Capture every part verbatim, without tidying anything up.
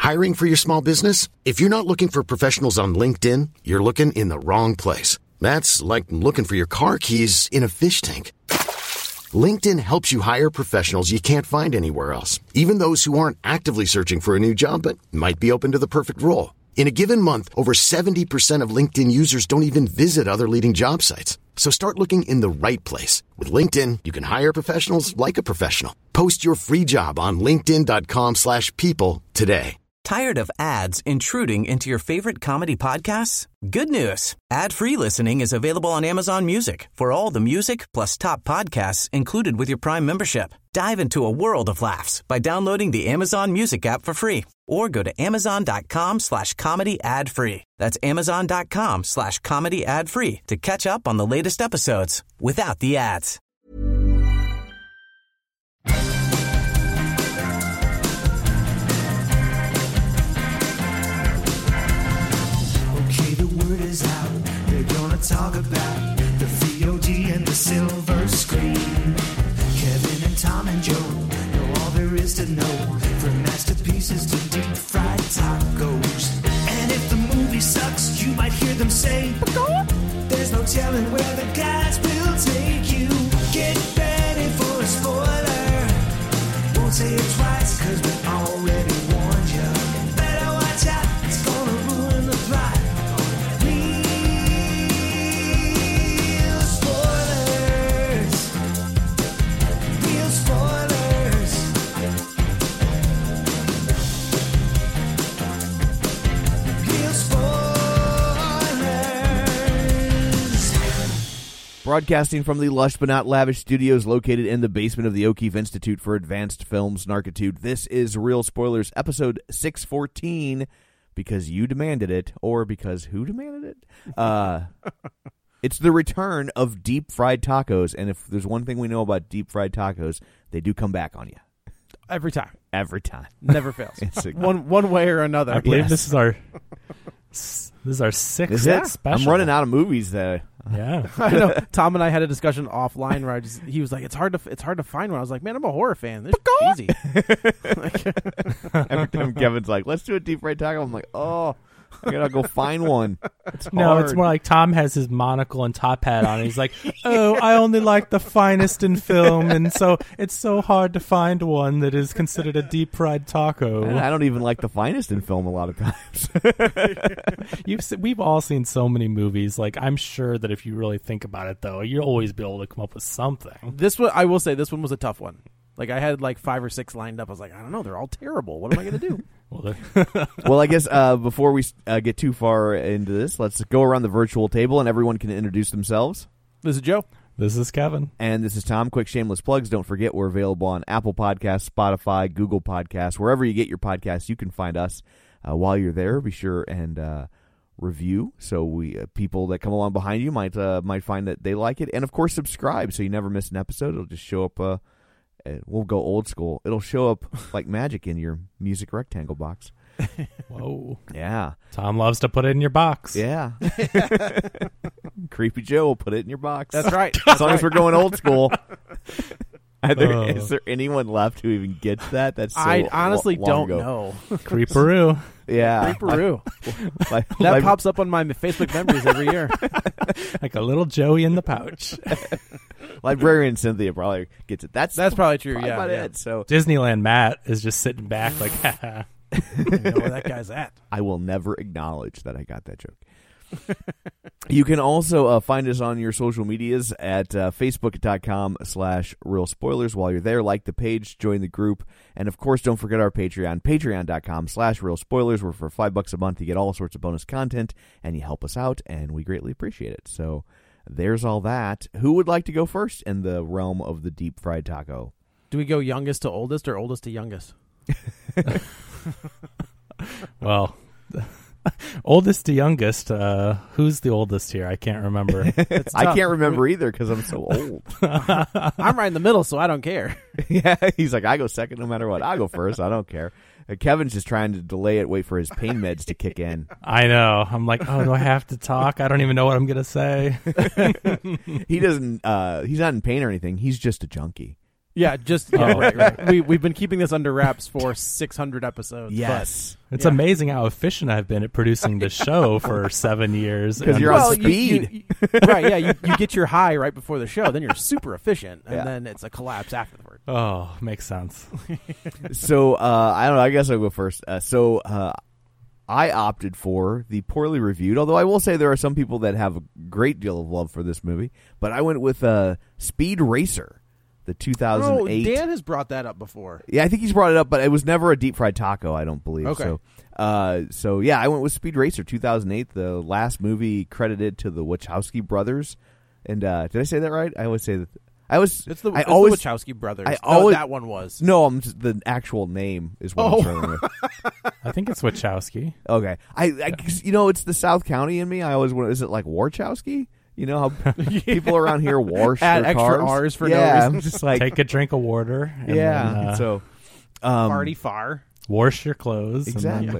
Hiring for your small business? If you're not looking for professionals on LinkedIn, you're looking in the wrong place. That's like looking for your car keys in a fish tank. LinkedIn helps you hire professionals you can't find anywhere else, even those who aren't actively searching for a new job but might be open to the perfect role. In a given month, over seventy percent of LinkedIn users don't even visit other leading job sites. So start looking in the right place. With LinkedIn, you can hire professionals like a professional. Post your free job on linkedin.com slash people today. Tired of ads intruding into your favorite comedy podcasts? Good news. Ad-free listening is available on Amazon Music for all the music plus top podcasts included with your Prime membership. Dive into a world of laughs by downloading the Amazon Music app for free or go to amazon.com slash comedy ad free. That's amazon.com slash comedy ad free to catch up on the latest episodes without the ads. Talk about the V O D and the silver screen. Kevin and Tom and Joe know all there is to know, from masterpieces to deep fried tacos. And if the movie sucks, you might hear them say, there's no telling where the guys will take you. Get ready for a spoiler. Won't say it twice, cause we already warned you. Better watch out, it's gonna ruin the plot. Broadcasting from the lush but not lavish studios located in the basement of the O'Keefe Institute for Advanced Films Narkitude, this is Real Spoilers, episode six fourteen, because you demanded it, or because who demanded it? Uh, it's the return of deep fried tacos, and if there's one thing we know about deep fried tacos, they do come back on you. Every time. Every time. Never fails. It's a, one one way or another. I believe yes. this is our this is our sixth is it? special. I'm running out of movies that Yeah. I know. Tom and I had a discussion offline where I just he was like, "It's hard to it's hard to find one." I was like, "Man, I'm a horror fan. This is easy." Every time Kevin's like, "Let's do a deep fried taco," I'm like, "Oh, I gotta go find one." It's No, hard. it's more like Tom has his monocle and top hat on. And he's like, "Oh, I only like the finest in film, and so it's so hard to find one that is considered a deep fried taco." And I don't even like the finest in film a lot of times. You've se- we've all seen so many movies. Like, I'm sure that if you really think about it, though, you'll always be able to come up with something. This one, I will say, this one was a tough one. Like, I had like five or six lined up. I was like, I don't know, they're all terrible. What am I going to do? Well, well, I guess uh, before we uh, get too far into this, let's go around the virtual table and everyone can introduce themselves. This is Joe. This is Kevin. And this is Tom. Quick shameless plugs. Don't forget we're available on Apple Podcasts, Spotify, Google Podcasts. Wherever you get your podcasts, you can find us. Uh, while you're there, be sure and uh, review so we uh, people that come along behind you might uh, might find that they like it. And, of course, subscribe so you never miss an episode. It'll just show up. Uh, we'll go old school. It'll show up like magic in your music rectangle box. Whoa. Yeah. Tom loves to put it in your box. Yeah. Creepy Joe will put it in your box. That's right. As long as we're going old school. Are there, Oh. Is there anyone left who even gets that? That's so I honestly lo- don't long ago. know. Creeperoo. Yeah. Creeperoo. Like, That like, pops up on my Facebook memories every year. Like a little Joey in the pouch. Librarian Cynthia probably gets it. That's That's probably true. probably Yeah, about yeah. it. So Disneyland Matt is just sitting back like, haha. I don't know where that guy's at. I will never acknowledge that I got that joke. You can also uh, find us on your social medias at uh, facebook.com slash real spoilers. While you're there, like the page, join the group, and of course, don't forget our Patreon, patreon.com slash real spoilers, where for five bucks a month you get all sorts of bonus content, and you help us out, and we greatly appreciate it. So there's all that. Who would like to go first in the realm of the deep fried taco? Do we go youngest to oldest or oldest to youngest? Well, oldest to youngest. Uh, who's the oldest here? I can't remember. I can't remember either because I'm so old. I'm right in the middle, so I don't care. Yeah, he's like, I go second no matter what. I go first. I don't care. Uh, Kevin's just trying to delay it, wait for his pain meds to kick in. I know. I'm like, oh, do I have to talk? I don't even know what I'm going to say. He doesn't, uh, he's not in pain or anything. He's just a junkie. Yeah, just yeah, Oh. right, right. We we've been keeping this under wraps for six hundred episodes. Yes. It's Yeah. amazing how efficient I've been at producing this show for seven years. 'Cause And- you're on Well, you- speed. you- you- right? Yeah, you, you get your high right before the show, then you're super efficient, and Yeah. then it's a collapse afterward. Oh, makes sense. So uh, I don't know. I guess I'll go first. Uh, so uh, I opted for the poorly reviewed, although I will say there are some people that have a great deal of love for this movie. But I went with uh, Speed Racer, the two thousand Oh, eight. Dan has brought that up before. Yeah, I think he's brought it up, but it was never a deep fried taco. I don't believe. Okay. So, uh, so yeah, I went with Speed Racer two thousand eight, the last movie credited to the Wachowski brothers. And uh, did I say that right? I always say that. I was. It's the, I it's always. the Wachowski brothers. I No, always- that one was. No, I'm just, the actual name is what Oh. I'm struggling with. I think it's Wachowski. Okay, I, I you know, it's the South County in me. I always want. Is it like Warchowski? You know how people around here wash Add their extra cars? R's for no yeah, reason. I'm just like Take a drink of water. And yeah. Then, uh, so um, Party far. wash your clothes. and then- exactly.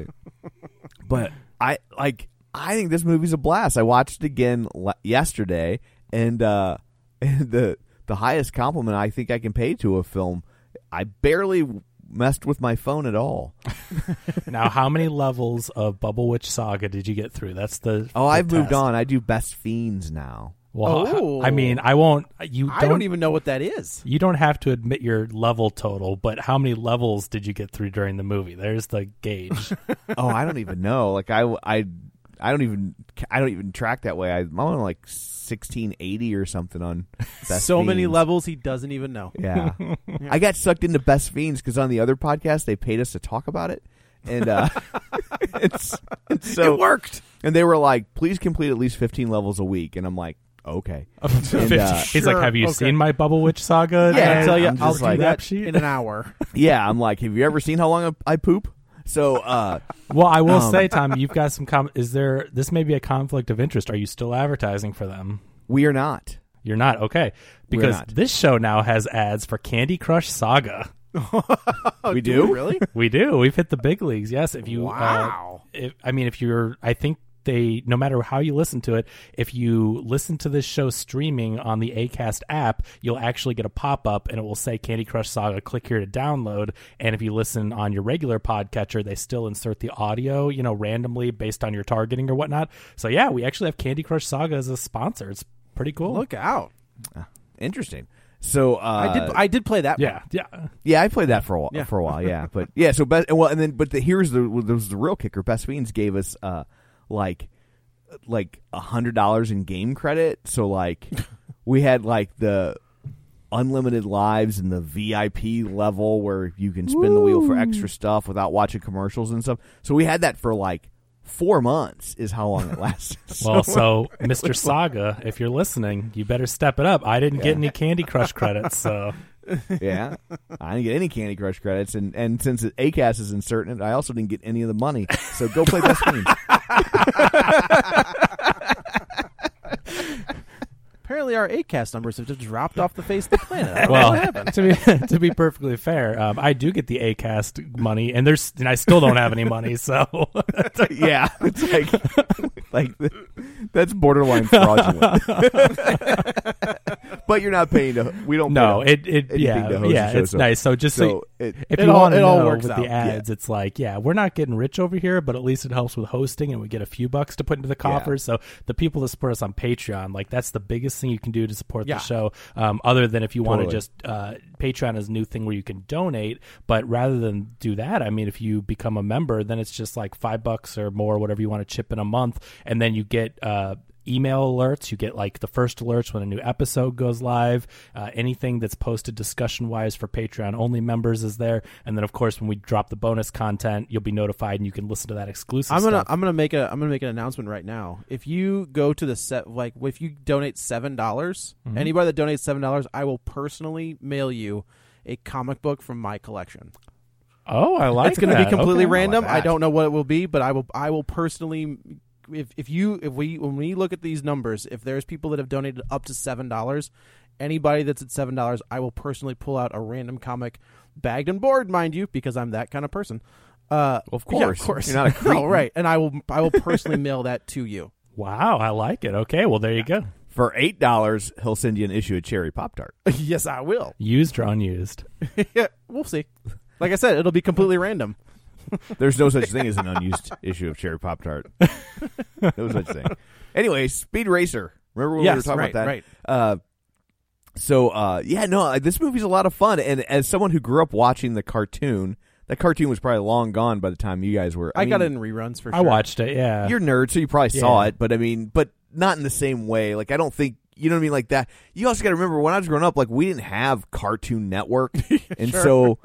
But I like. I think this movie's a blast. I watched it again le- yesterday, and uh, and the the highest compliment I think I can pay to a film. I barely messed with my phone at all. Now, how many levels of Bubble Witch Saga did you get through? That's the. Oh, the I've moved test. on. I do Best Fiends now. Well, Oh. I mean, I won't. You don't, I don't even know what that is. You don't have to admit your level total, but how many levels did you get through during the movie? There's the gauge. Oh, I don't even know. Like I, I, I don't even. I don't even track that way. I, I'm on like sixteen eighty or something on Best so many Fiends. levels he doesn't even know. Yeah. I got sucked into Best Fiends because on the other podcast they paid us to talk about it, and uh, it's, it's so It worked. And they were like, "Please complete at least fifteen levels a week," and I'm like, "Okay." And, uh, He's like, Sure, "Have you okay. seen my Bubble Witch Saga?" Yeah, I And tell you, I'm I'll just do like- that rap sheet? in an hour. yeah, I'm like, "Have you ever seen how long I, I poop?" So, uh, Well, I will Um, say, Tom, you've got some. Com- is there? This may be a conflict of interest. Are you still advertising for them? we are not. You're not, okay? We're Because not. this show now has ads for Candy Crush Saga. we do. Really? We do. We've hit the big leagues. Yes. If you, Wow. Uh, if, I mean, if you're, I think they, no matter how you listen to it, if you listen to this show streaming on the Acast app, you'll actually get a pop up and it will say Candy Crush Saga. Click here to download. And if you listen on your regular podcatcher, they still insert the audio, you know, randomly based on your targeting or whatnot. So yeah, we actually have Candy Crush Saga as a sponsor. It's pretty cool. Look out! Interesting. So, uh, I did. I did play that. Yeah, one. yeah. Yeah, I played that for a while. Yeah. For a while, yeah. But yeah, so best well, and then but the, here's the there was the real kicker. Best Fiends gave us uh like like a hundred dollars in game credit. So like we had like the unlimited lives and the V I P level where you can spin the wheel for extra stuff without watching commercials and stuff. So we had that for like four months. Is how long it lasted. Well, so Mister Saga, if you're listening, you better step it up. I didn't get any Candy Crush credits, so Yeah, I didn't get any Candy Crush credits, and, and since Acast is inserting it, I also didn't get any of the money. So go play Best Fiends. Apparently, our Acast numbers have just dropped off the face of the planet. I don't know well, what happened. to be to be perfectly fair, um, I do get the Acast money, and there's and I still don't have any money. So Yeah, it's like like that's borderline fraudulent. But you're not paying to. We don't. no, pay it it anything yeah to host yeah the show, it's so- nice. So just so, So it, if It you all- want to it all know works with out. the ads, it's like yeah, we're not getting rich over here, but at least it helps with hosting, and we get a few bucks to put into the coffers. So the people that support us on Patreon, like that's the biggest thing you can do to support Yeah. the show. Um, other than if you want to Totally. just uh, Patreon is a new thing where you can donate, but rather than do that, I mean, if you become a member, then it's just like five bucks or more, whatever you want to chip in a month, and then you get. Uh, email alerts. You get like the first alerts when a new episode goes live. Uh, anything that's posted discussion wise for Patreon only members is there. And then of course when we drop the bonus content, you'll be notified and you can listen to that exclusive I'm gonna stuff. I'm gonna make a I'm gonna make an announcement right now. If you go to the set like if you donate seven dollars, Mm-hmm. anybody that donates seven dollars, I will personally mail you a comic book from my collection. oh, I like It's going to that. be completely Okay. random. like I that. don't know what it will be, but I will I will personally if if you if we when we look at these numbers, if there's people that have donated up to seven dollars, anybody that's at seven dollars, I will personally pull out a random comic, bagged and board, mind you, because I'm that kind of person. Uh, Of yeah, course. of course, You're not a cretin. no, right? And I will I will personally mail that to you. Wow, I like it. Okay, well there you go. For eight dollars, he'll send you an issue of Cherry Pop-Tart. Yes, I will. Used or unused? Yeah, we'll see. Like I said, it'll be completely random. There's no such thing as an unused issue of Cherry Pop-Tart. No such thing. Anyway, Speed Racer. Remember when yes, we were talking right, about that? Right. Uh, so, uh, yeah, no, this movie's a lot of fun. And as someone who grew up watching the cartoon, that cartoon was probably long gone by the time you guys were. I, I got mean, it in reruns for sure. I watched it. Yeah, You're nerds, so you probably saw Yeah. it. But I mean, but not in the same way. Like, I don't think. You know what I mean? Like that. You also got to remember when I was growing up, like we didn't have Cartoon Network, and Sure. so,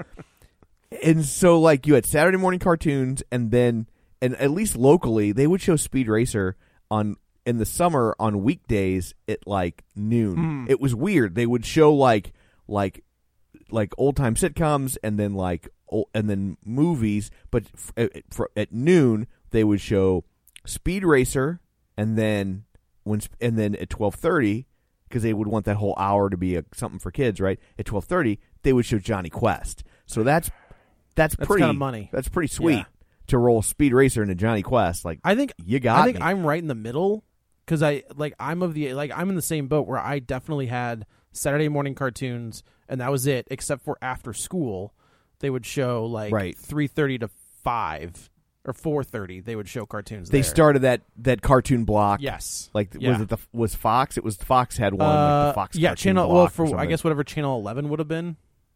and so like you had Saturday morning cartoons, and then, and at least locally, they would show Speed Racer on in the summer on weekdays at like noon. Mm. It was weird. They would show like like like old time sitcoms, and then like old, and then movies, but f- at, f- at noon they would show Speed Racer, and then. When and then at twelve thirty, because they would want that whole hour to be a, something for kids, right? At twelve thirty, they would show Johnny Quest. So that's that's, That's pretty kinda money. That's pretty sweet Yeah. to roll Speed Racer into Johnny Quest. Like I think you got I think me. I'm right in the middle because I like I'm of the like I'm in the same boat where I definitely had Saturday morning cartoons and that was it. Except for after school, they would show like Right. three thirty to five or four thirty. They would show cartoons. they there. started that that cartoon block. Yes. Like Yeah. was it the was Fox? It was Fox had one. Uh, like the Fox yeah, cartoon channel. block Well, or for I something. guess whatever channel eleven would have been.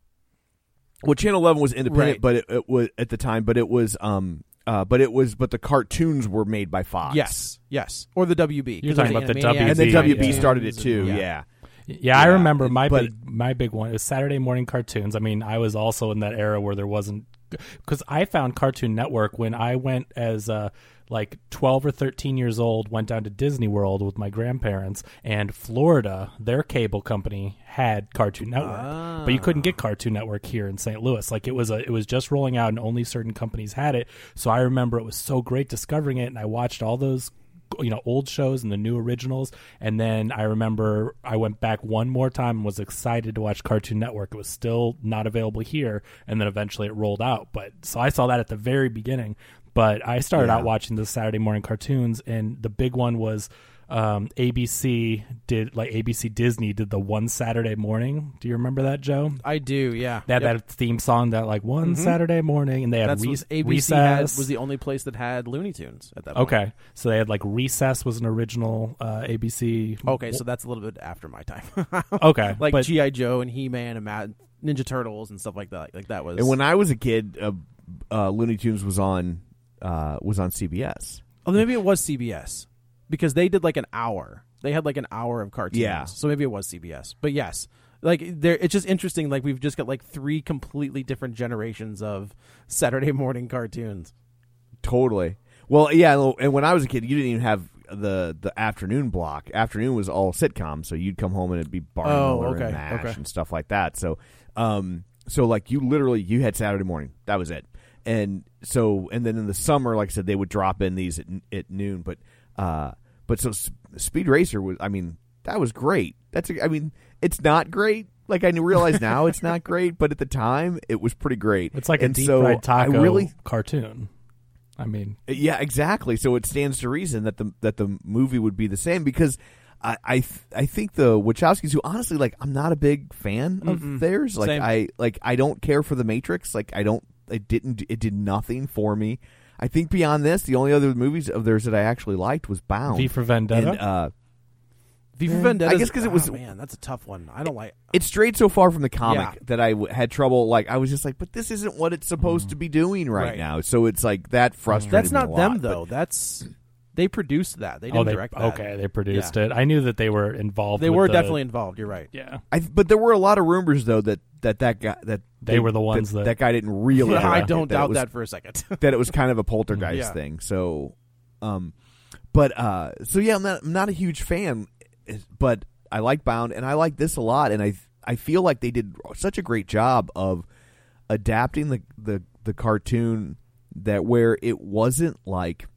Well, Channel eleven was independent, Right. but it, it was at the time. But it was um uh but it was but the cartoons were made by Fox. Yes, yes, or the W B. You're 'cause talking there's about the Animaniacs W B, and then yeah, W B yeah. started it and- too. yeah. Yeah. Yeah, I Yeah, remember my but- big my big one. It was Saturday morning cartoons. I mean, I was also in that era where there wasn't because I found Cartoon Network when I went as uh, like twelve or thirteen years old. Went down to Disney World with my grandparents, and Florida, their cable company had Cartoon Network, Ah. but you couldn't get Cartoon Network here in Saint Louis. Like it was a it was just rolling out, and only certain companies had it. So I remember it was so great discovering it, and I watched all those. You know, old shows and the new originals, and then I remember I went back one more time and was excited to watch Cartoon Network. It was still not available here, and then eventually it rolled out. But so I saw that at the very beginning. But I started Yeah. out watching the Saturday morning cartoons, and the big one was um, A B C did like A B C Disney did the one Saturday morning. Do you remember that, Joe? I do. Yeah, They had Yep. that theme song that like one Saturday morning, and they had That's re- what A B C had, Recess. was the only place that had Looney Tunes at that point. Okay, so they had like Recess was an original uh, A B C. Okay, so that's a little bit after my time. Okay, like but G I Joe and He Man and Mad Ninja Turtles and stuff like that. Like that was. And when I was a kid, uh, uh, Looney Tunes was on uh, was on C B S. oh, maybe it was C B S because they did like an hour. They had like an hour of cartoons. Yeah. So maybe it was C B S. But yes, like there, it's just interesting. Like we've just got like three completely different generations of Saturday morning cartoons. Totally. Well, yeah, and when I was a kid, you didn't even have the the afternoon block. Afternoon was all sitcoms, so you'd come home and it'd be Barney Oh, Miller okay, and MASH okay. and stuff like that. So, um, so like you literally you had Saturday morning. That was it. And so, and then in the summer, like I said, they would drop in these at, at noon. But, uh, but so S- Speed Racer was. I mean, that was great. That's. A, I mean, it's not great. Like I realize now, it's not great, but at the time, it was pretty great. it's like and a deep so fried taco I really cartoon. I mean, yeah, exactly. So it stands to reason that the that the movie would be the same because I I, th- I think the Wachowskis, who honestly like I'm not a big fan of Mm-mm. theirs. Like Same. I like I don't care for the Matrix. Like I don't. It didn't. It did nothing for me. I think beyond this, the only other movies of theirs that I actually liked was Bound. V for Vendetta. And, uh, V for Yeah, Vendetta. I guess 'cause it was- oh, man, that's a tough one. I don't like. it strayed so far from the comic Yeah. that I w- had trouble. Like I was just like, but this isn't what it's supposed to be doing right, Right. now. So it's like that frustrated That's me not a lot, them but- though. That's they produced that. They didn't oh, they direct that. okay. They produced Yeah. it. I knew that they were involved. They with were the- definitely involved. You're right. Yeah. I, but there were a lot of rumors though that that that guy that They were the ones that, that- that guy didn't really. I direct don't it, doubt it was, that for a second. that it was kind of a poltergeist Yeah. thing. So, um, but uh, so yeah, I'm not I'm not a huge fan, but I like Bound and I like this a lot, and I I feel like they did such a great job of adapting the the the cartoon that where it wasn't like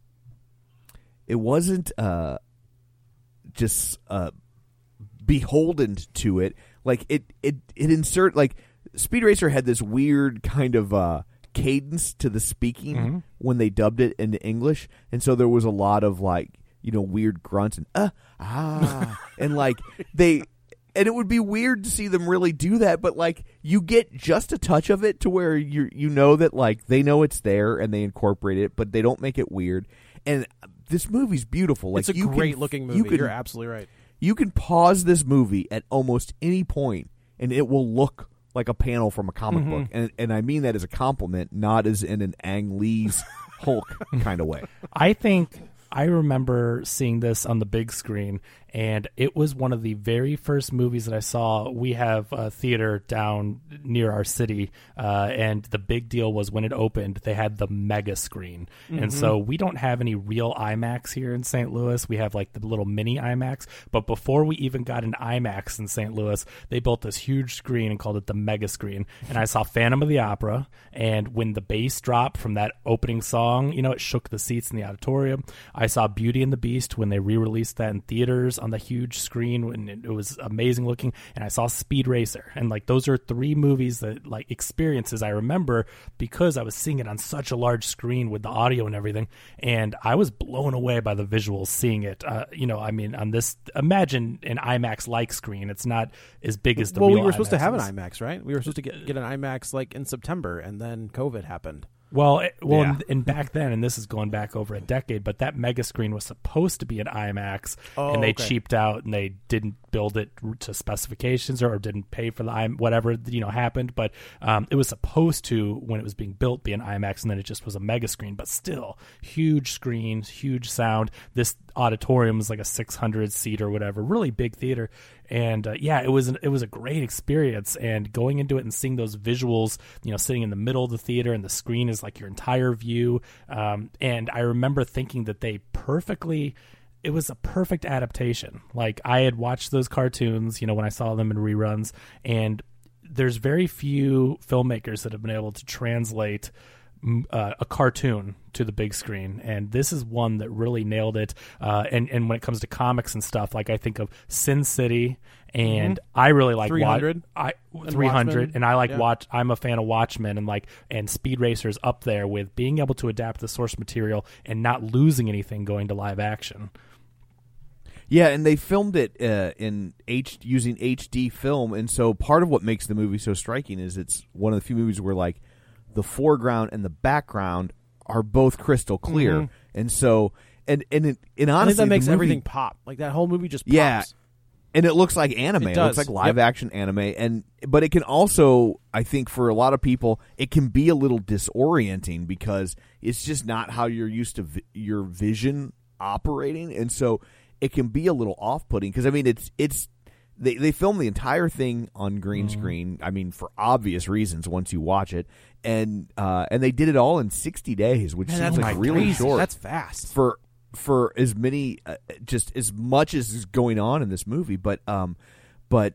it wasn't uh just uh beholden to it. Like it it it insert like Speed Racer had this weird kind of uh cadence to the speaking Mhm. when they dubbed it into English, and so there was a lot of like you know, weird grunts and uh ah and like they and it would be weird to see them really do that, but like you get just a touch of it to where you you know that like they know it's there and they incorporate it, but they don't make it weird. And this movie's beautiful. Like it's a you great can, looking movie. You can, You're absolutely right. You can pause this movie at almost any point, and it will look like a panel from a comic Mm-hmm. book. And and I mean that as a compliment, not as in an Ang Lee's Hulk kind of way. I think I remember seeing this on the big screen, and it was one of the very first movies that I saw. We have a theater down near our city, uh, and the big deal was when it opened, they had the mega screen. Mm-hmm. And so we don't have any real IMAX here in Saint Louis. We have like the little mini IMAX. But before we even got an IMAX in Saint Louis, they built this huge screen and called it the mega screen. And I saw Phantom of the Opera, and when the bass dropped from that opening song, you know, it shook the seats in the auditorium. I saw Beauty and the Beast when they re-released that in theaters on the huge screen, and it was amazing looking. And I saw Speed Racer, and like those are three movies that like experiences I remember because I was seeing it on such a large screen with the audio and everything, and I was blown away by the visuals seeing it. Uh, you know, I mean, on this, imagine an IMAX-like screen. It's not as big as the well, real we were supposed to have an IMAXs. IMAX, right? We were supposed to get get an IMAX like in September, and then COVID happened. Well, it, well, Yeah. and, and back then, and this is going back over a decade, but that mega screen was supposed to be an IMAX, Oh, and they okay. cheaped out and they didn't build it to specifications or, or didn't pay for the I whatever you know happened. But um, it was supposed to, when it was being built, be an IMAX, and then it just was a mega screen. But still, huge screens, huge sound. This auditorium is like a six hundred seat or whatever, really big theater. And uh, yeah, it was an, it was a great experience. And going into it and seeing those visuals, you know, sitting in the middle of the theater and the screen is like your entire view. Um, and I remember thinking that they perfectly, it was a perfect adaptation. Like I had watched those cartoons, you know, when I saw them in reruns, and there's very few filmmakers that have been able to translate Uh, a cartoon to the big screen, and this is one that really nailed it. Uh, and and when it comes to comics and stuff, like I think of Sin City, and mm-hmm. I really like three hundred. Wa- I And three hundred, Watchmen. and I like Yeah. watch. I'm a fan of Watchmen, and like and Speed Racer's up there with being able to adapt the source material and not losing anything going to live action. Yeah, and they filmed it uh, in H using H D film, and so part of what makes the movie so striking is it's one of the few movies where like the foreground and the background are both crystal clear, Mhm. and so and and it, and I honestly, think that makes the movie, everything pop. Like that whole movie just pops. Yeah, and it looks like anime. It It, does. looks like live Yep. action anime, and but it can also, I think, for a lot of people, it can be a little disorienting because it's just not how you're used to vi- your vision operating, and so it can be a little off-putting. Because I mean, it's it's. They they filmed the entire thing on green Mm-hmm. screen. I mean, for obvious reasons. Once you watch it, and uh, and they did it all in sixty days, which Man, seems that's like like really crazy. short. That's fast. for for as many, uh, just as much as is going on in this movie. But um, but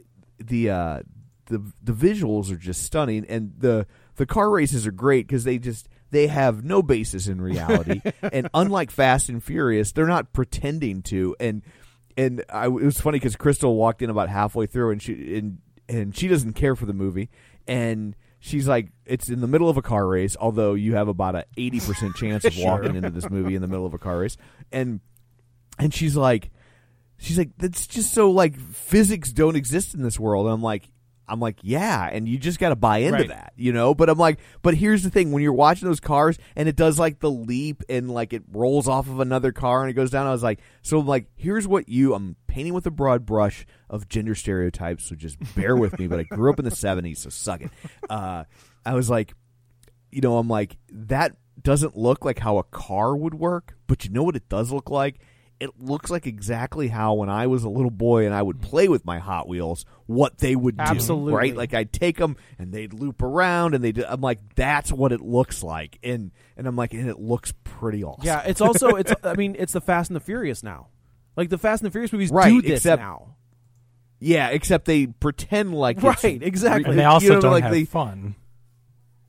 the uh the the visuals are just stunning, and the the car races are great because they just they have no basis in reality, and unlike Fast and Furious, they're not pretending to. And And I, it was funny because Crystal walked in about halfway through, and she and and she doesn't care for the movie, and she's like, "It's in the middle of a car race." Although you have about a eighty percent chance of walking into this movie in the middle of a car race, and and she's like, she's like, "That's just so like physics don't exist in this world." And I'm like, I'm like, yeah, and you just got to buy into Right. that, you know. But I'm like, but here's the thing: when you're watching those cars and it does like the leap and like it rolls off of another car and it goes down, I was like, so I'm like, here's what you. I'm painting with a broad brush of gender stereotypes, so just bear with me. But I grew up in the seventies, so suck it. Uh, I was like, you know, I'm like, that doesn't look like how a car would work, but you know what it does look like? It looks like exactly how when I was a little boy and I would play with my Hot Wheels, what they would do, Absolutely. right? Like I'd take them and they'd loop around, and they. would I'm like, that's what it looks like, and and I'm like, and it looks pretty awesome. Yeah, it's also it's. I mean, it's the Fast and the Furious now. Like the Fast and the Furious movies Right, do this except- now. yeah, except they pretend like Right, it's, exactly. And they also you know, don't like have they, fun.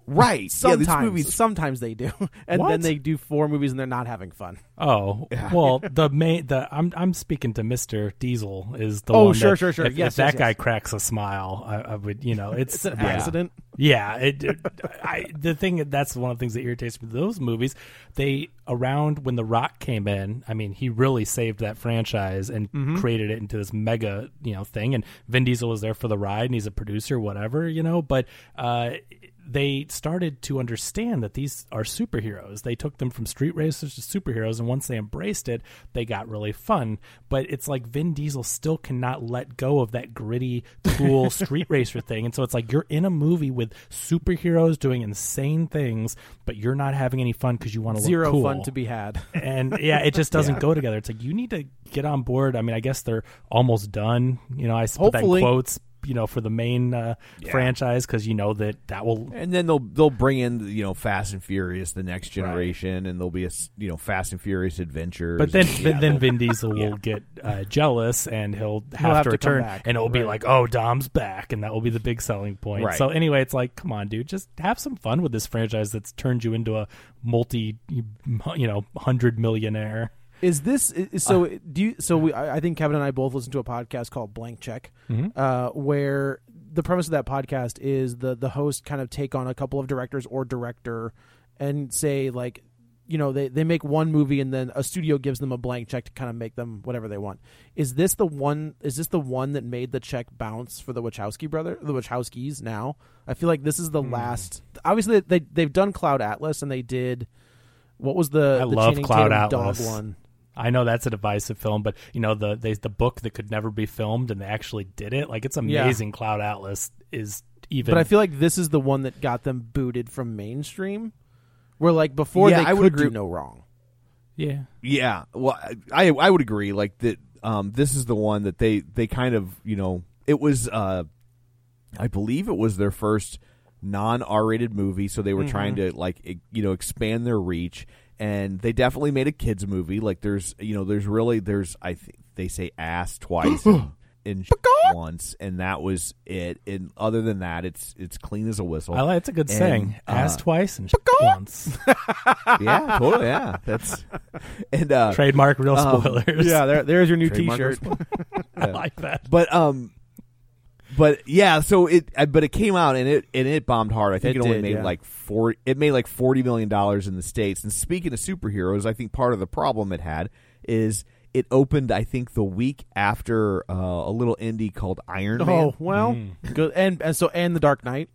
Right. Yeah, Sometimes, this movie's sometimes they do, and What? then they do four movies and they're not having fun. Oh well, the main the I'm I'm speaking to Mister Diesel is the Oh, one. sure, that, sure, sure. If, Yes, if that yes, guy yes. cracks a smile, I, I would, you know, it's, It's an yeah. accident. Yeah, it, it, I, the thing that's one of the things that irritates me. Those movies, they around when The Rock came in. I mean, he really saved that franchise and Mm-hmm. created it into this mega, you know, thing. And Vin Diesel was there for the ride, and he's a producer, whatever, you know. But uh, they started to understand that these are superheroes. They took them from street racers to superheroes, and once they embraced it, they got really fun. But it's like Vin Diesel still cannot let go of that gritty, cool street racer thing. And so it's like you're in a movie with superheroes doing insane things, but you're not having any fun because you want to look Zero cool. fun to be had. And yeah, it just doesn't go together. It's like you need to get on board. I mean, I guess they're almost done. You know, I put that in Hopefully. quotes, you know, for the main uh, franchise because you know that that will. And then they'll they'll bring in, you know, Fast and Furious, the next generation, and there'll be a s- you know Fast and Furious Adventures. But then, and, but yeah, then they'll- Vin Diesel will get uh, jealous and he'll have, He'll have to to come return, back. and it will be Right. like, "Oh, Dom's back," and that will be the big selling point. Right. So anyway, it's like, come on, dude, just have some fun with this franchise that's turned you into a multi, you know, hundred millionaire. Is this is, so? Do you? So we, I I think Kevin and I both listen to a podcast called Blank Check, uh, where the premise of that podcast is the the host kind of take on a couple of directors or director and say like, you know, they they make one movie and then a studio gives them a blank check to kind of make them whatever they want. Is this the one? Is this the one that made the check bounce for the Wachowski brother, the Wachowskis? Now I feel like this is the last. Obviously, they they've done Cloud Atlas and they did. What was the I the love Channing Cloud Tatum Atlas. dog one? I know that's a divisive film, but you know the they, the book that could never be filmed, and they actually did it. Like it's amazing. Cloud Atlas is even. But I feel like this is the one that got them booted from mainstream. Where like before Yeah, they I would could agree. do no wrong. yeah. Yeah, well, I I would agree. Like that, um, this is the one that they they kind of you know it was uh, I believe it was their first non R rated movie, so they were trying to like e- you know expand their reach, and they definitely made a kids movie. Like there's you know there's really there's I think they say ass twice in, in once, and that was it. And other than that, it's it's clean as a whistle. I like it's a good And, saying. uh, Ass twice and once. yeah, totally. Yeah, that's and uh, Trademark real um, spoilers. Yeah, there, there's your new Trademark T-shirt. I like that. But um, but yeah. So it, uh, but it came out and it and it bombed hard. I think It it, only did, made yeah. like four. It made like forty million dollars in the States. And speaking of superheroes, I think part of the problem it had is it opened. I think the week after uh, a little indie called Iron Man. Oh well, good. And and so and the Dark Knight.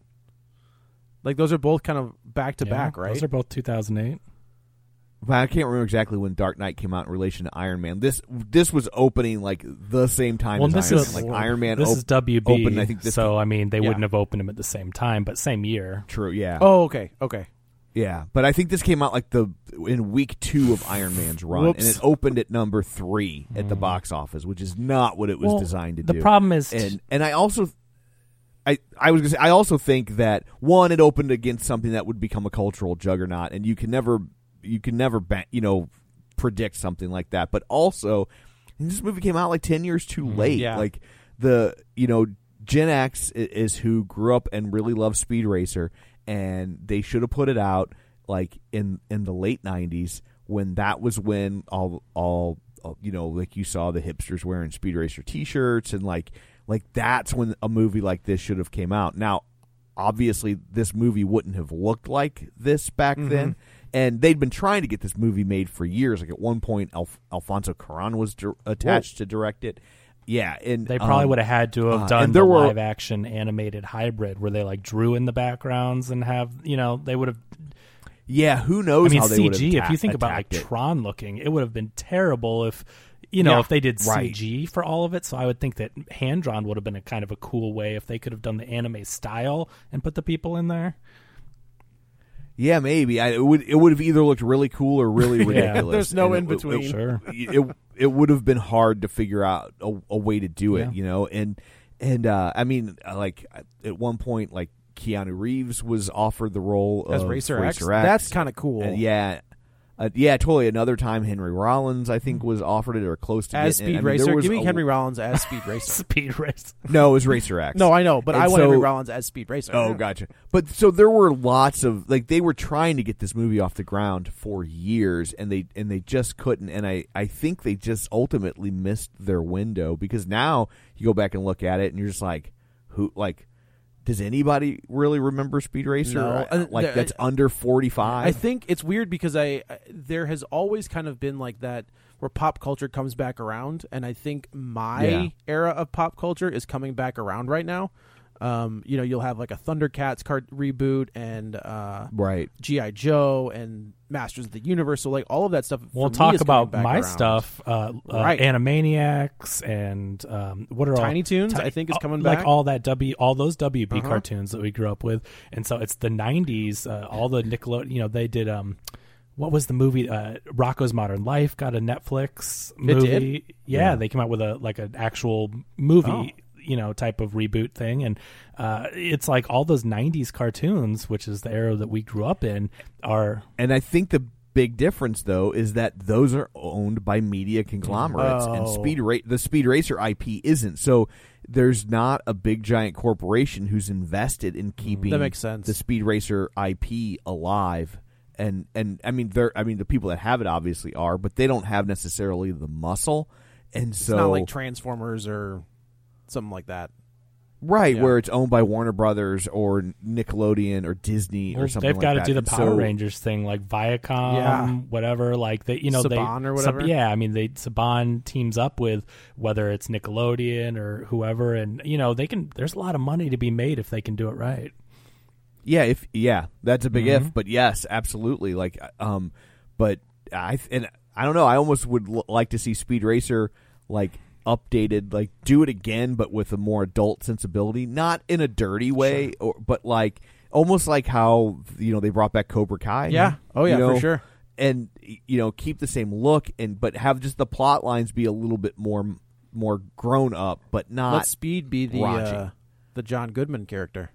Like those are both kind of back to Yeah, back, right? Those are both two thousand eight. But I can't remember exactly when Dark Knight came out in relation to Iron Man. This this was opening like the same time Well, as this Iron is Man. Like Iron Man. This op- is W B. opened, I think this so. I mean, they Yeah. wouldn't have opened them at the same time, but same year. True. Yeah. Oh, okay, okay. Yeah, but I think this came out like the in week two of Iron Man's run, Whoops. and it opened at number three at the box office, which is not what it was Well, designed to the do. problem is, and and I also, I I was gonna say I also think that one, it opened against something that would become a cultural juggernaut, and you can never you can never ba- you know predict something like that. But also, this movie came out like ten years too late. Yeah. Like the you know Gen X i- is who grew up and really loved Speed Racer. And they should have put it out like in in the late nineties when that was when all all you know like you saw the hipsters wearing Speed Racer T-shirts and like like that's when a movie like this should have came out. Now, obviously, this movie wouldn't have looked like this back Mm-hmm. then, and they'd been trying to get this movie made for years. Like at one point, Alf- Alfonso Cuarón was dir- attached to direct it. Yeah, and they probably um, would have had to have uh, done and the there were- live action animated hybrid where they like drew in the backgrounds and have you know they would have. Yeah, who knows I mean, how they C would have G. atta- if you think about like attacked it. Tron looking, it would have been terrible if you know Yeah, if they did right. C G for all of it. So I would think that hand drawn would have been a kind of a cool way if they could have done the anime style and put the people in there. Yeah, maybe. I, it would it would have either looked really cool or really ridiculous. There's no And in it- between. It, Sure. It, it would have been hard to figure out a, a way to do it, Yeah. you know. And and uh, I mean, like at one point, like Keanu Reeves was offered the role As of Racer X? Racer X. That's kinda cool. And yeah, Uh, yeah, totally. Another time, Henry Rollins, I think, was offered it or close to as getting Speed it. I mean, there Racer. was Give me a- Henry Rollins as Speed Racer. Speed Race. No, it was Racer X. No, I know, but And I want so- Henry Rollins as Speed Racer. Oh, gotcha. But so there were lots of like they were trying to get this movie off the ground for years, and they and they just couldn't. And I I think they just ultimately missed their window because now you go back and look at it, and you're just like, who like. Does anybody really remember Speed Racer? No. Uh, like Uh, that's under forty-five. I think it's weird because I, I there has always kind of been like that where pop culture comes back around, and I think my Yeah. era of pop culture is coming back around right now. Um, you know, you'll have like a Thundercats cart reboot and uh, right. G I Joe and Masters of the Universe. So like all of that stuff. We'll for me talk is coming about back my around. stuff, uh, uh, Right. Animaniacs, and um, what are Tiny all, Toons, Ti- I think, is uh, coming like back. all that W, all those W B Uh-huh. cartoons that we grew up with, and so it's the nineties. Uh, all the Nickelodeon, you know, they did. Um, what was the movie? Uh, Rocko's Modern Life got a Netflix movie. did? Yeah, Yeah. they came out with a like an actual movie. Oh. You know, type of reboot thing, and uh, it's like all those nineties cartoons, which is the era that we grew up in, are And I think the big difference, though, is that those are owned by media conglomerates, and Oh. Speed Ra- the Speed Racer I P isn't. So there's not a big giant corporation who's invested in keeping That makes sense. the Speed Racer I P alive. And and I mean, they're I mean, the people that have it obviously are, but they don't have necessarily the muscle. And It's so not like Transformers or something like that. right Yeah. where it's owned by Warner Brothers or Nickelodeon or Disney Well, or something. they've like got to that. do the And Power so- Rangers thing, like Viacom, Yeah. whatever. Like they, you know, they Saban or Sab- whatever? yeah, I mean, they Saban teams up with whether it's Nickelodeon or whoever, and you know, they can. There's a lot of money to be made if they can do it right. Yeah, if yeah, that's a big Mhm. if, but yes, absolutely. Like, um, but I and I don't know. I almost would l- like to see Speed Racer like updated, like do it again, but with a more adult sensibility, not in a dirty way, or but like almost like how you know they brought back Cobra Kai. Yeah. Oh, yeah, you for know? sure. And you know, keep the same look, and but have just the plot lines be a little bit more more grown up, but not. Let Speed be the raunchy. uh, the John Goodman character.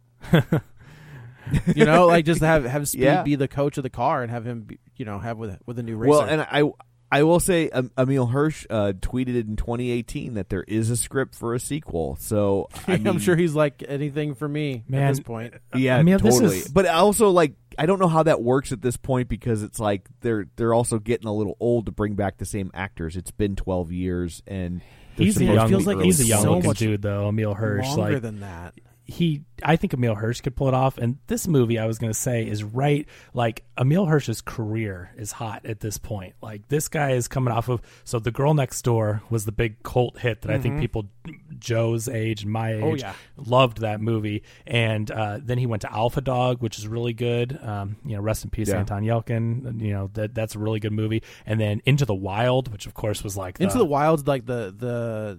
You know, like just have have Speed Yeah. be the coach of the car and have him, be, you know, have with with a new racer. Well, and I I will say um, Emil Hirsch uh, tweeted in twenty eighteen that there is a script for a sequel. So I mean, I'm sure he's like anything for me Man, at this point. yeah, I mean, this totally. is- But also, like, I don't know how that works at this point because it's like they're they're also getting a little old to bring back the same actors. It's been twelve years, and they're He's a supposed young, to feels be like early he's a young so looking much dude though. Emil Hirsch, Longer like than that. he, I think Emil Hirsch could pull it off. And this movie, I was going to say, is right. Like Emil Hirsch's career is hot at this point. Like this guy is coming off of. So The Girl Next Door was the big cult hit that I think people Joe's age and my age Oh, yeah. loved that movie. And uh, then he went to Alpha Dog, which is really good. Um, you know, rest in peace, Yeah. Anton Yelkin. You know that that's a really good movie. And then Into the Wild, which of course was like Into the Wild's like the the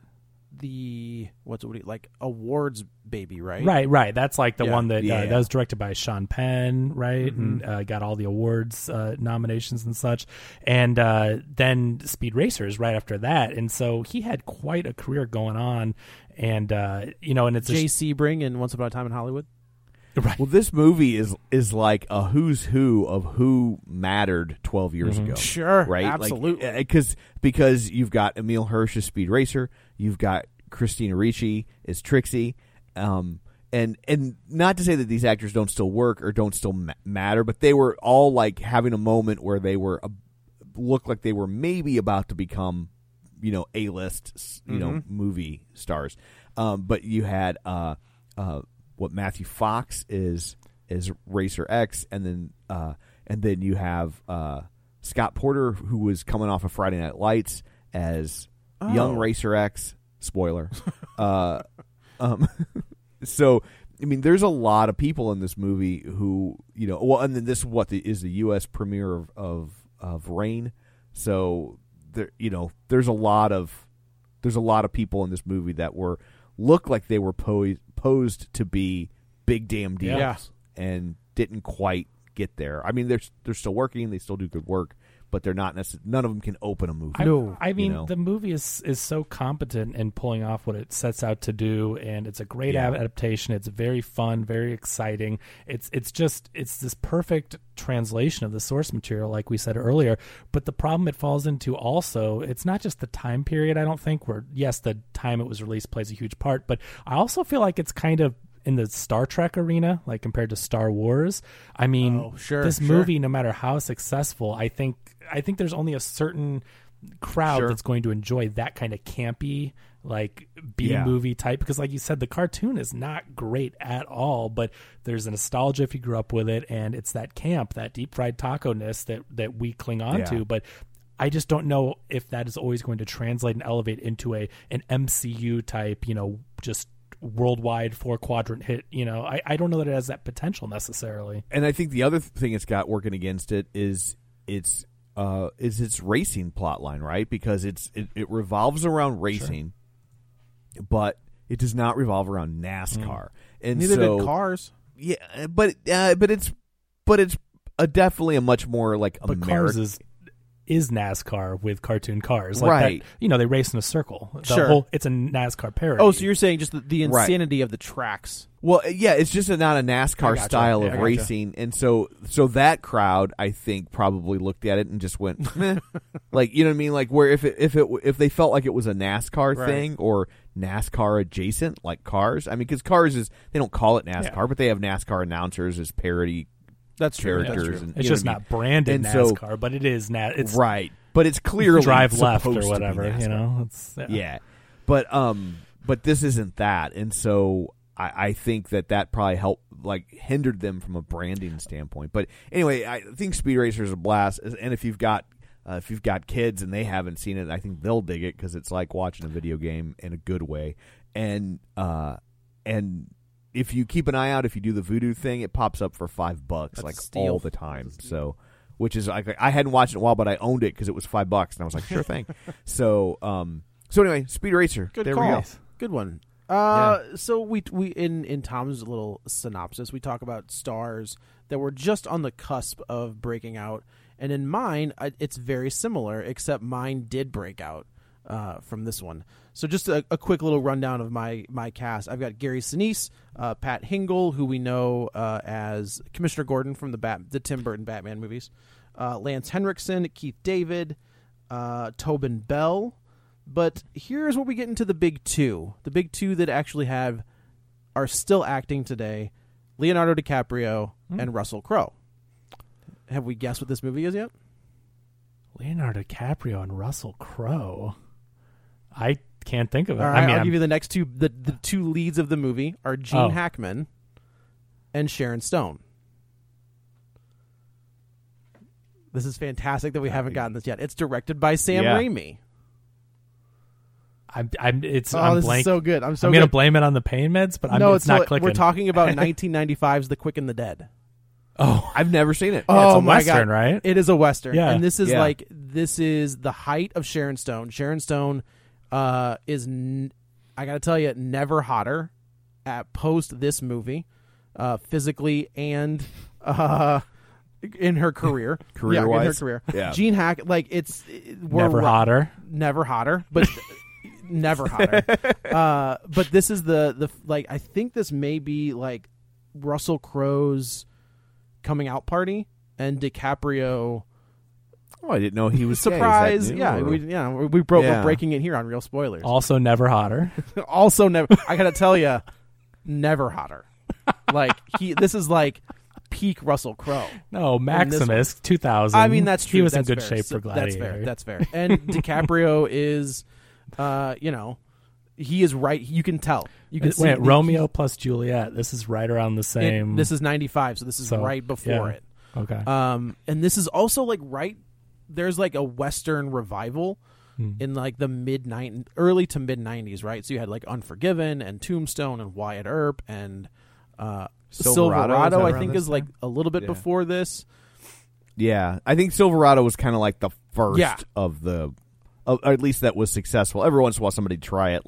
the what's it like awards baby, right? Right, right. That's like the Yeah. one that Yeah. uh, that was directed by Sean Penn, right, Mm-hmm. and uh, got all the awards uh, nominations and such. And uh, then Speed Racers right after that, and so he had quite a career going on. And uh, you know, and it's a Jay sh- Sebring in Once Upon a Time in Hollywood. right. Well, this movie is is like a who's who of who mattered twelve years ago. Sure, Right? absolutely. Like, because because you've got Emil Hirsch as Speed Racer, you've got Christina Ricci as Trixie, um, and and not to say that these actors don't still work or don't still ma- matter, but they were all like having a moment where they were uh, looked like they were maybe about to become, you know, A-list, you know, movie stars. Um, but you had uh, uh, what Matthew Fox is is Racer X, and then uh, and then you have uh, Scott Porter, who was coming off of Friday Night Lights as young Oh. Racer X. Spoiler. uh, um, so I mean, there's a lot of people in this movie who, you know, well, and then this what the, is the U S premiere of of, of Rain. So there, you know, there's a lot of there's a lot of people in this movie that were look like they were posed posed to be big damn deals Yeah. and didn't quite get there. I mean, they're they're still working, they still do good work, but they're not necessarily. None of them can open a movie. I, No. I mean, you know? the movie is is so competent in pulling off what it sets out to do, and it's a great Yeah. adaptation. It's very fun, very exciting. It's it's just it's this perfect translation of the source material, like we said earlier. But the problem it falls into also, it's not just the time period. I don't think where yes, the time it was released plays a huge part, but I also feel like it's kind of in the Star Trek arena, like compared to Star Wars. I mean, Oh, sure, this sure. movie, no matter how successful, I think I think there's only a certain crowd Sure. that's going to enjoy that kind of campy, like B Yeah. movie type. Because, like you said, the cartoon is not great at all, but there's a nostalgia if you grew up with it, and it's that camp, that deep fried taco ness that that we cling on Yeah. to. But I just don't know if that is always going to translate and elevate into a an M C U type, you know, just worldwide four quadrant hit. You know, I, I don't know that it has that potential necessarily. And I think the other thing it's got working against it is it's uh, is its racing plot line, right? Because it's it, it revolves around racing, but it does not revolve around NASCAR. And Neither so, did Cars. Yeah, but uh, but it's but it's a, definitely a much more like But American. Cars is is NASCAR with cartoon cars, like Right. that, you know, they race in a circle. The Sure. whole, it's a NASCAR parody. Oh, so you're saying just the, the Right. insanity of the tracks. Well, yeah, it's just a, not a NASCAR gotcha. style Yeah, of I gotcha. racing, and so so that crowd, I think, probably looked at it and just went, Meh. Like, you know what I mean? Like, where if it if it if they felt like it was a NASCAR Right. thing or NASCAR adjacent, like Cars. I mean, because Cars is they don't call it NASCAR, Yeah. but they have NASCAR announcers as parody That's true. That's characters, true. and it's you know just what I mean? not branded And so- NASCAR, but it is na- it's right. But it's clearly drive left or supposed to be whatever, you NASCAR. know. It's yeah. Yeah, but um, but this isn't that, and so I, I think that that probably helped, like, hindered them from a branding standpoint. But anyway, I think Speed Racer is a blast, and if you've got uh, if you've got kids and they haven't seen it, I think they'll dig it because it's like watching a video game in a good way, and uh, and if you keep an eye out, if you do the Voodoo thing, it pops up for five bucks That's like a steal. all the time. So. Which is like I hadn't watched it in a while, but I owned it because it was five bucks, and I was like, sure thing. so, um, so anyway, Speed Racer. Good there call. we go. Good one. Uh, So we we in in Tom's little synopsis, we talk about stars that were just on the cusp of breaking out, and in mine, I, it's very similar, except mine did break out uh, from this one. So just a, a quick little rundown of my my cast. I've got Gary Sinise, uh, Pat Hingle, who we know uh, as Commissioner Gordon from the Bat the Tim Burton Batman movies, uh, Lance Henriksen, Keith David, uh, Tobin Bell. But here's where we get into the big two. The big two that actually have are still acting today: Leonardo DiCaprio and Russell Crowe. Have we guessed what this movie is yet? Leonardo DiCaprio and Russell Crowe. I can't think of it. All right, I mean, I'll I'm- give you the next two. The, the two leads of the movie are Gene Oh. Hackman and Sharon Stone. This is fantastic that we haven't gotten this yet. It's directed by Sam Yeah. Raimi. I'm, I'm, it's, Oh, I'm this blank. is so good. I'm so I'm good. going to blame it on the pain meds, but I'm, no, it's, it's not so- clicking. We're talking about nineteen ninety-five's The Quick and the Dead. Oh, I've never seen it. Yeah, it's oh a my Western, God. right? It is a Western. Yeah. And this is Yeah. like, this is the height of Sharon Stone. Sharon Stone uh, is, n- I got to tell you, never hotter at post this movie, uh, physically and uh, in her career. yeah, in her Career-wise? career. Yeah. Gene Hack, like, it's. We're never ri- hotter. Never hotter, but never hotter. Uh, but this is the, the, like, I think this may be, like, Russell Crowe's coming out party, and DiCaprio Oh, I didn't know he was gay. Is that surprise. new, Yeah, or- we yeah we, we broke Yeah. we're breaking it here on Real Spoilers. Also, never hotter. Also, never. I gotta tell you, never hotter. Like he, this is like peak Russell Crowe. No, this Maximus, two thousand. I mean, that's true. He was That's in good fair. shape So for Gladiator. That's fair. That's fair. And DiCaprio is, uh, you know, he is right. You can tell. You can Wait, see Romeo plus Juliet. This is right around the It, same. this is ninety-five, so this is So, right before yeah. it. okay. Um, and this is also like right. There's like a Western revival Hmm. in like the mid nine, early to mid nineties, right? So you had like Unforgiven and Tombstone and Wyatt Earp and uh, Silverado, Silverado. is that I around think this is like time? a little bit Yeah. before this. Yeah, I think Silverado was kind of like the first Yeah. of the, of, or at least that was successful. Every once in a while, somebody try it. Like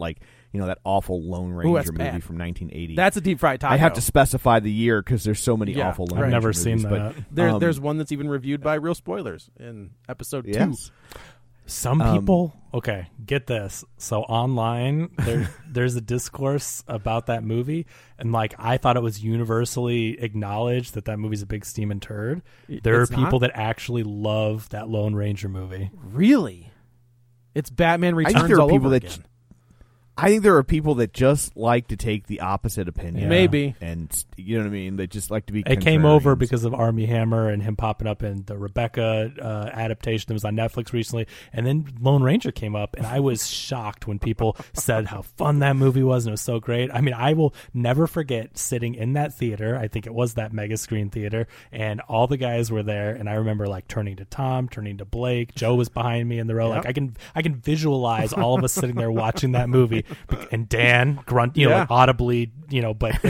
you know, that awful Lone Ooh, that's Ranger movie bad. from nineteen eighty. That's a deep fried taco. I have to specify the year because there's so many Yeah, awful Lone right. I've Ranger never movies, seen but, that. There, um, there's one that's even reviewed by Real Spoilers in episode two. yes. Some Um, people, okay, get this. So online, there, there's a discourse about that movie, and like I thought it was universally acknowledged that that movie's a big steaming turd. There It's are people not? that actually love that Lone Ranger movie. Really? It's Batman I think Returns there are all people over that again. I think there are people that just like to take the opposite opinion. Yeah. Maybe. And you know what I mean? They just like to be It came over contrarians. because of Armie Hammer and him popping up in the Rebecca uh, adaptation that was on Netflix recently. And then Lone Ranger came up, and I was shocked when people said how fun that movie was and it was so great. I mean, I will never forget sitting in that theater. I think it was that mega screen theater, and all the guys were there. And I remember like turning to Tom, turning to Blake. Joe was behind me in the row. Yep. Like I can, I can visualize all of us sitting there watching that movie, and Dan grunt, you know, Yeah. like audibly, you know, but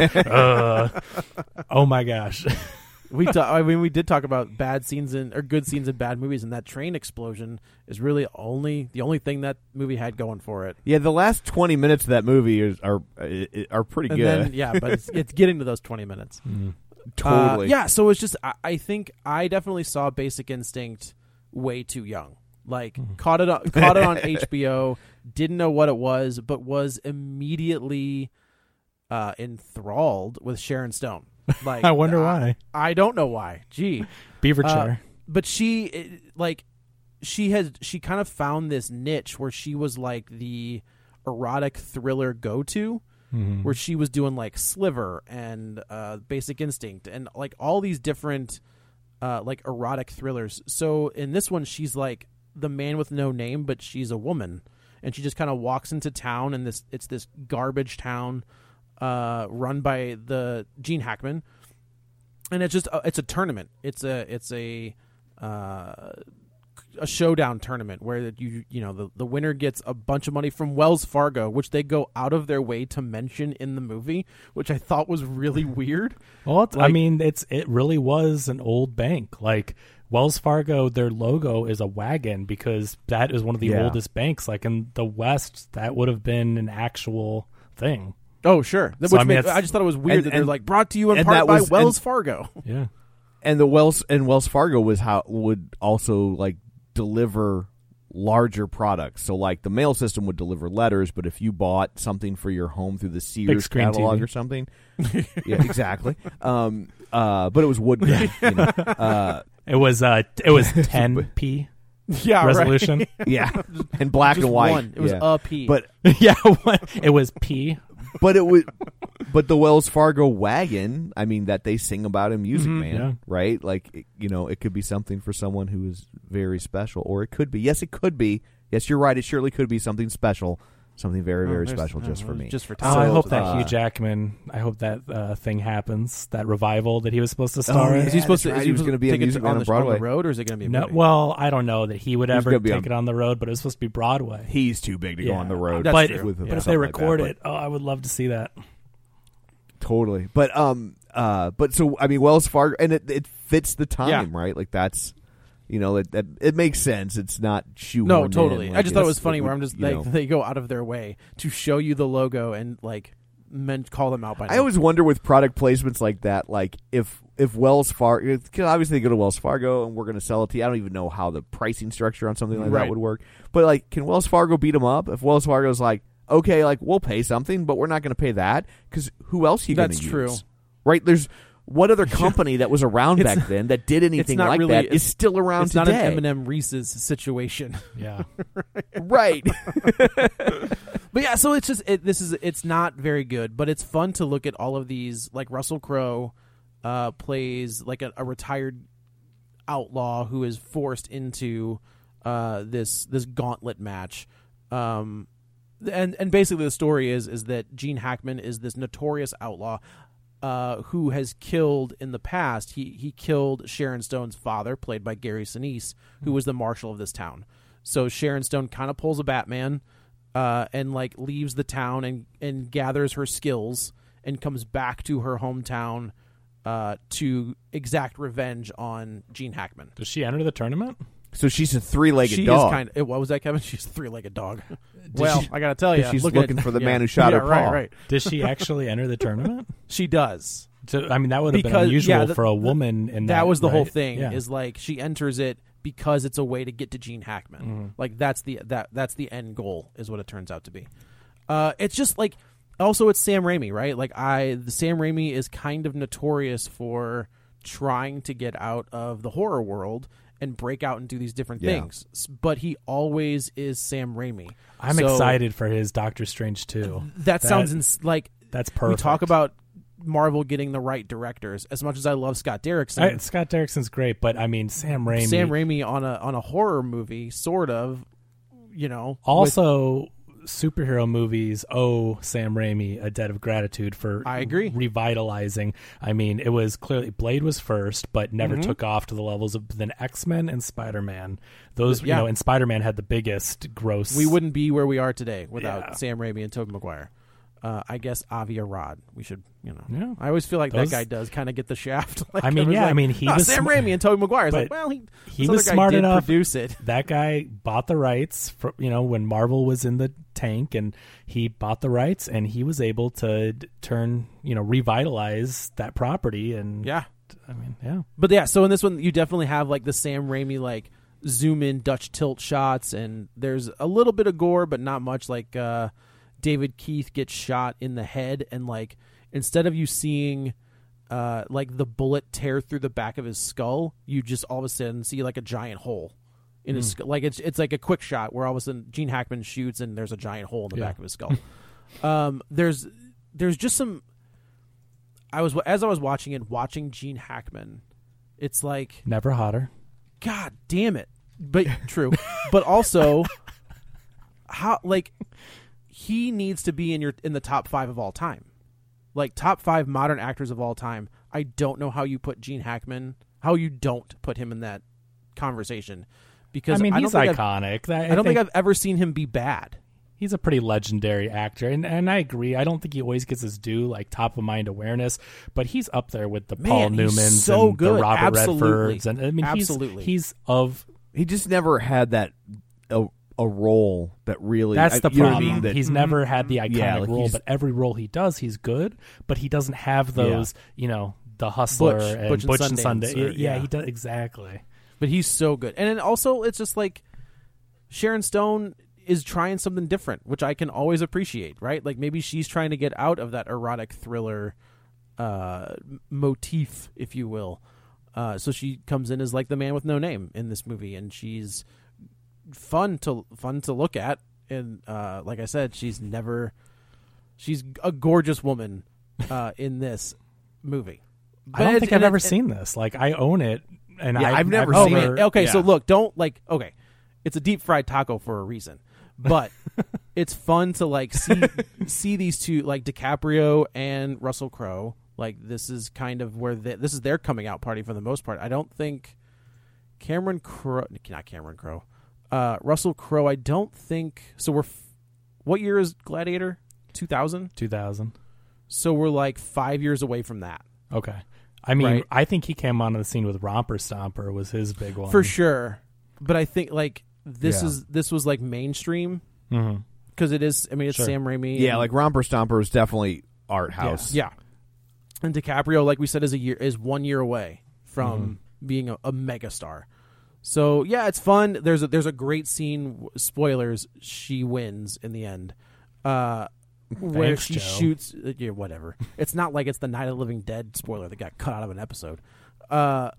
uh, oh my gosh. We ta- I mean, we did talk about bad scenes in or good scenes in bad movies, and that train explosion is really only the only thing that movie had going for it. Yeah, the last twenty minutes of that movie is, are are pretty And good. then, yeah, but it's, it's getting to those twenty minutes. Totally. Uh, yeah, so it's just I, I think I definitely saw Basic Instinct way too young. Like caught it on, caught it on H B O, didn't know what it was, but was immediately uh, enthralled with Sharon Stone. Like I wonder uh, why. I don't know why. Gee, Beaver Uh, chair. but she it- like she has she kind of found this niche where she was like the erotic thriller go-to. Mhm. Where she was doing like Sliver and uh, Basic Instinct and like all these different uh, like erotic thrillers. So in this one, she's like the man with no name, but she's a woman, and she just kind of walks into town, and this it's this garbage town uh, run by the Gene Hackman, and it's just a, it's a tournament. It's a it's a uh, a showdown tournament where you you know the, the winner gets a bunch of money from Wells Fargo, which they go out of their way to mention in the movie, which I thought was really weird. Well, it's, I like- mean, it's it really was an old bank. Like Wells Fargo, their logo is a wagon because that is one of the Yeah. oldest banks. Like in the West, that would have been an actual thing. Oh sure, which So, I mean, made- it's- I just thought it was weird and- that they're and- like brought to you in and part that by was- Wells and- Fargo. Yeah. and the Wells and Wells Fargo was how would also like deliver larger products. So like the mail system would deliver letters, but if you bought something for your home through the Sears screen catalog T V. or something, yeah, exactly. Um, uh, but it was wood grain. You know? uh, It was uh, it was ten p Yeah, resolution. right. yeah, and black Just and white. one. It was yeah. a P. But yeah, what? It was P. but it was but the Wells Fargo wagon, I mean, that they sing about in Music Man, yeah. right? Like it- you know, it could be something for someone who is very special, or it could be. Yes, it could be. Yes, you're right. It surely could be something special, something very, very there's- special uh, just for me. just for Oh, Tom. I So, hope that uh, Hugh Jackman. I hope that uh, thing happens. That revival that he was supposed to star Oh, in. Is he Yeah, supposed that's to? right. Is He was going to be a take it Music Man on on the, Broadway. on the road, or is it going to be a No, movie? well, I don't know that he would He's ever gonna be take on- it on the road, but it was supposed to be Broadway. He's too big to go Yeah. on the road. That's but true. with- but with if they something like that, record but- it, oh, I would love to see that. Totally. But um uh but so I mean Wells Fargo, and it it fits the time, Yeah. right? Like that's you know, it it, it makes sense. It's not shoehorned No, in, totally. like, I just thought it it's- was funny it where would- I'm just you like know. they go out of their way to show you the logo and like men call them out by I name. always wonder with product placements like that, like if if Wells Fargo, because obviously they go to Wells Fargo and we're going to sell it to you. I don't even know how the pricing structure on something like Right. that would work. But like, can Wells Fargo beat them up? If Wells Fargo's like, okay, like we'll pay something, but we're not going to pay that because who else are you going to That's use? true. Right? There's what other company that was around It's- back then that did anything not like really- that it's- is still around It's today. not an Eminem Reese's situation. Yeah. Right. But yeah, so it's just it, this is it's not very good, but it's fun to look at all of these. Like Russell Crowe uh, plays like a, a retired outlaw who is forced into uh, this this gauntlet match. Um, and and basically the story is is that Gene Hackman is this notorious outlaw uh, who has killed in the past. He he killed Sharon Stone's father, played by Gary Sinise, who was the marshal of this town. So Sharon Stone kind of pulls a Batman uh, and like leaves the town and and gathers her skills and comes back to her hometown uh, to exact revenge on Gene Hackman. Does she enter the tournament? So she's a three-legged she dog. is kind of. What was that, Kevin? She's a three-legged dog. Well, she- I gotta tell you, she's looking looking at- for the yeah, man who shot yeah, her right, paw. Right, Does she actually enter the tournament? She does. So, I mean, that would have been Because- unusual yeah, the- for a woman. In that, That was the whole right? thing. Yeah. Is like she enters it because it's a way to get to Gene Hackman. Mm-hmm. Like that's the that that's the end goal. Is what it turns out to be. Uh, it's just like also it's Sam Raimi, right? Like I, the Sam Raimi is kind of notorious for trying to get out of the horror world and break out and do these different Yeah. things. S- But he always is Sam Raimi. I'm So excited for his Doctor Strange too. That, sounds ins- like That's perfect. we talk about Marvel getting the right directors. As much as I love Scott Derrickson, I, Scott Derrickson's great, but I mean Sam Raimi. Sam Raimi on a on a horror movie, sort of, you know. Also, superhero movies owe Sam Raimi a debt of gratitude for I agree. revitalizing. I mean, it was clearly Blade was first, but never Mhm. took off to the levels of than X-Men and Spider-Man. Those, Yeah. you know, and Spider-Man had the biggest gross. We wouldn't be where we are today without Yeah. Sam Raimi and Tobey Maguire. Uh, I guess Avi Arad. We should, you know. Yeah. I always feel like Those- that guy does kind of get the shaft. Like, I mean, was yeah, like, I mean, he "No, was Sam sm- Raimi and Tobey Maguire. It's like, but well, he, he this was other guy smart did enough. produce it. That guy bought the rights for, you know, when Marvel was in the tank, and he bought the rights, and he was able to d- turn, you know, revitalize that property. And Yeah. I mean, yeah. But yeah, so in this one, you definitely have like the Sam Raimi like zoom in Dutch tilt shots, and there's a little bit of gore, but not much. Like uh, David Keith gets shot in the head, and like instead of you seeing uh, like the bullet tear through the back of his skull, you just all of a sudden see like a giant hole in his skull. Like it's it's like a quick shot where all of a sudden Gene Hackman shoots, and there's a giant hole in the Yeah. back of his skull. um, there's there's just some. I was as I was watching it, watching Gene Hackman. It's like, Never hotter. God damn it. But true. But also how like he needs to be in your in the top five of all time. Like top five modern actors of all time. I don't know how you put Gene Hackman, how you don't put him in that conversation. Because I mean, I don't he's think I've- iconic. That- I don't think I've ever seen him be bad. he's a pretty legendary actor, and and I agree. I don't think he always gets his due, like top of mind awareness, but he's up there with the Man, Paul he's Newmans so and good. the Robert Absolutely. Redfords, and I mean, Absolutely. he's he's of. He just never had that a, a role that really. That's I- the you know what I problem. mean? That- He's never had the iconic Yeah, like role, he's- but every role he does, he's good. But he doesn't have those, you know, the hustler Butch- and Butch and Butch and Sundance, Sunday. or- yeah, yeah. he does exactly. But he's so good. And then also it's just like Sharon Stone is trying something different, which I can always appreciate, right? Like maybe she's trying to get out of that erotic thriller uh, motif, if you will. Uh, so she comes in as like the man with no name in this movie, and she's fun to fun to look at. And uh, like I said, she's never she's a gorgeous woman uh, in this movie. I don't But think it- I've and ever it- seen this. Like, I own it, and Yeah, I, I've never Oh seen man. it. Okay, so Yeah. look, don't like. Okay, it's a deep fried taco for a reason, but it's fun to like see see these two, like DiCaprio and Russell Crowe. Like this is kind of where they, this is their coming out party for the most part. I don't think Cameron Crowe, not Cameron Crowe, uh, Russell Crowe. I don't think so. We're f- what year is Gladiator? Two thousand. two thousand. So we're like five years away from that. Okay. I mean, Right. I think he came onto the scene with Romper Stomper was his big one. For sure. But I think like this Yeah. is this was like mainstream Mm-hmm. because it is. I mean, it's Sure. Sam Raimi. yeah, and- like Romper Stomper is definitely art house. yeah. And DiCaprio, like we said, is a year is one year away from Mm-hmm. being a, a megastar. So yeah, it's fun. There's a there's a great scene. Spoilers: she wins in the end, uh, where Thanks, she Joe. shoots. Uh, yeah, whatever. It's not like it's the Night of the Living Dead spoiler that got cut out of an episode. Uh,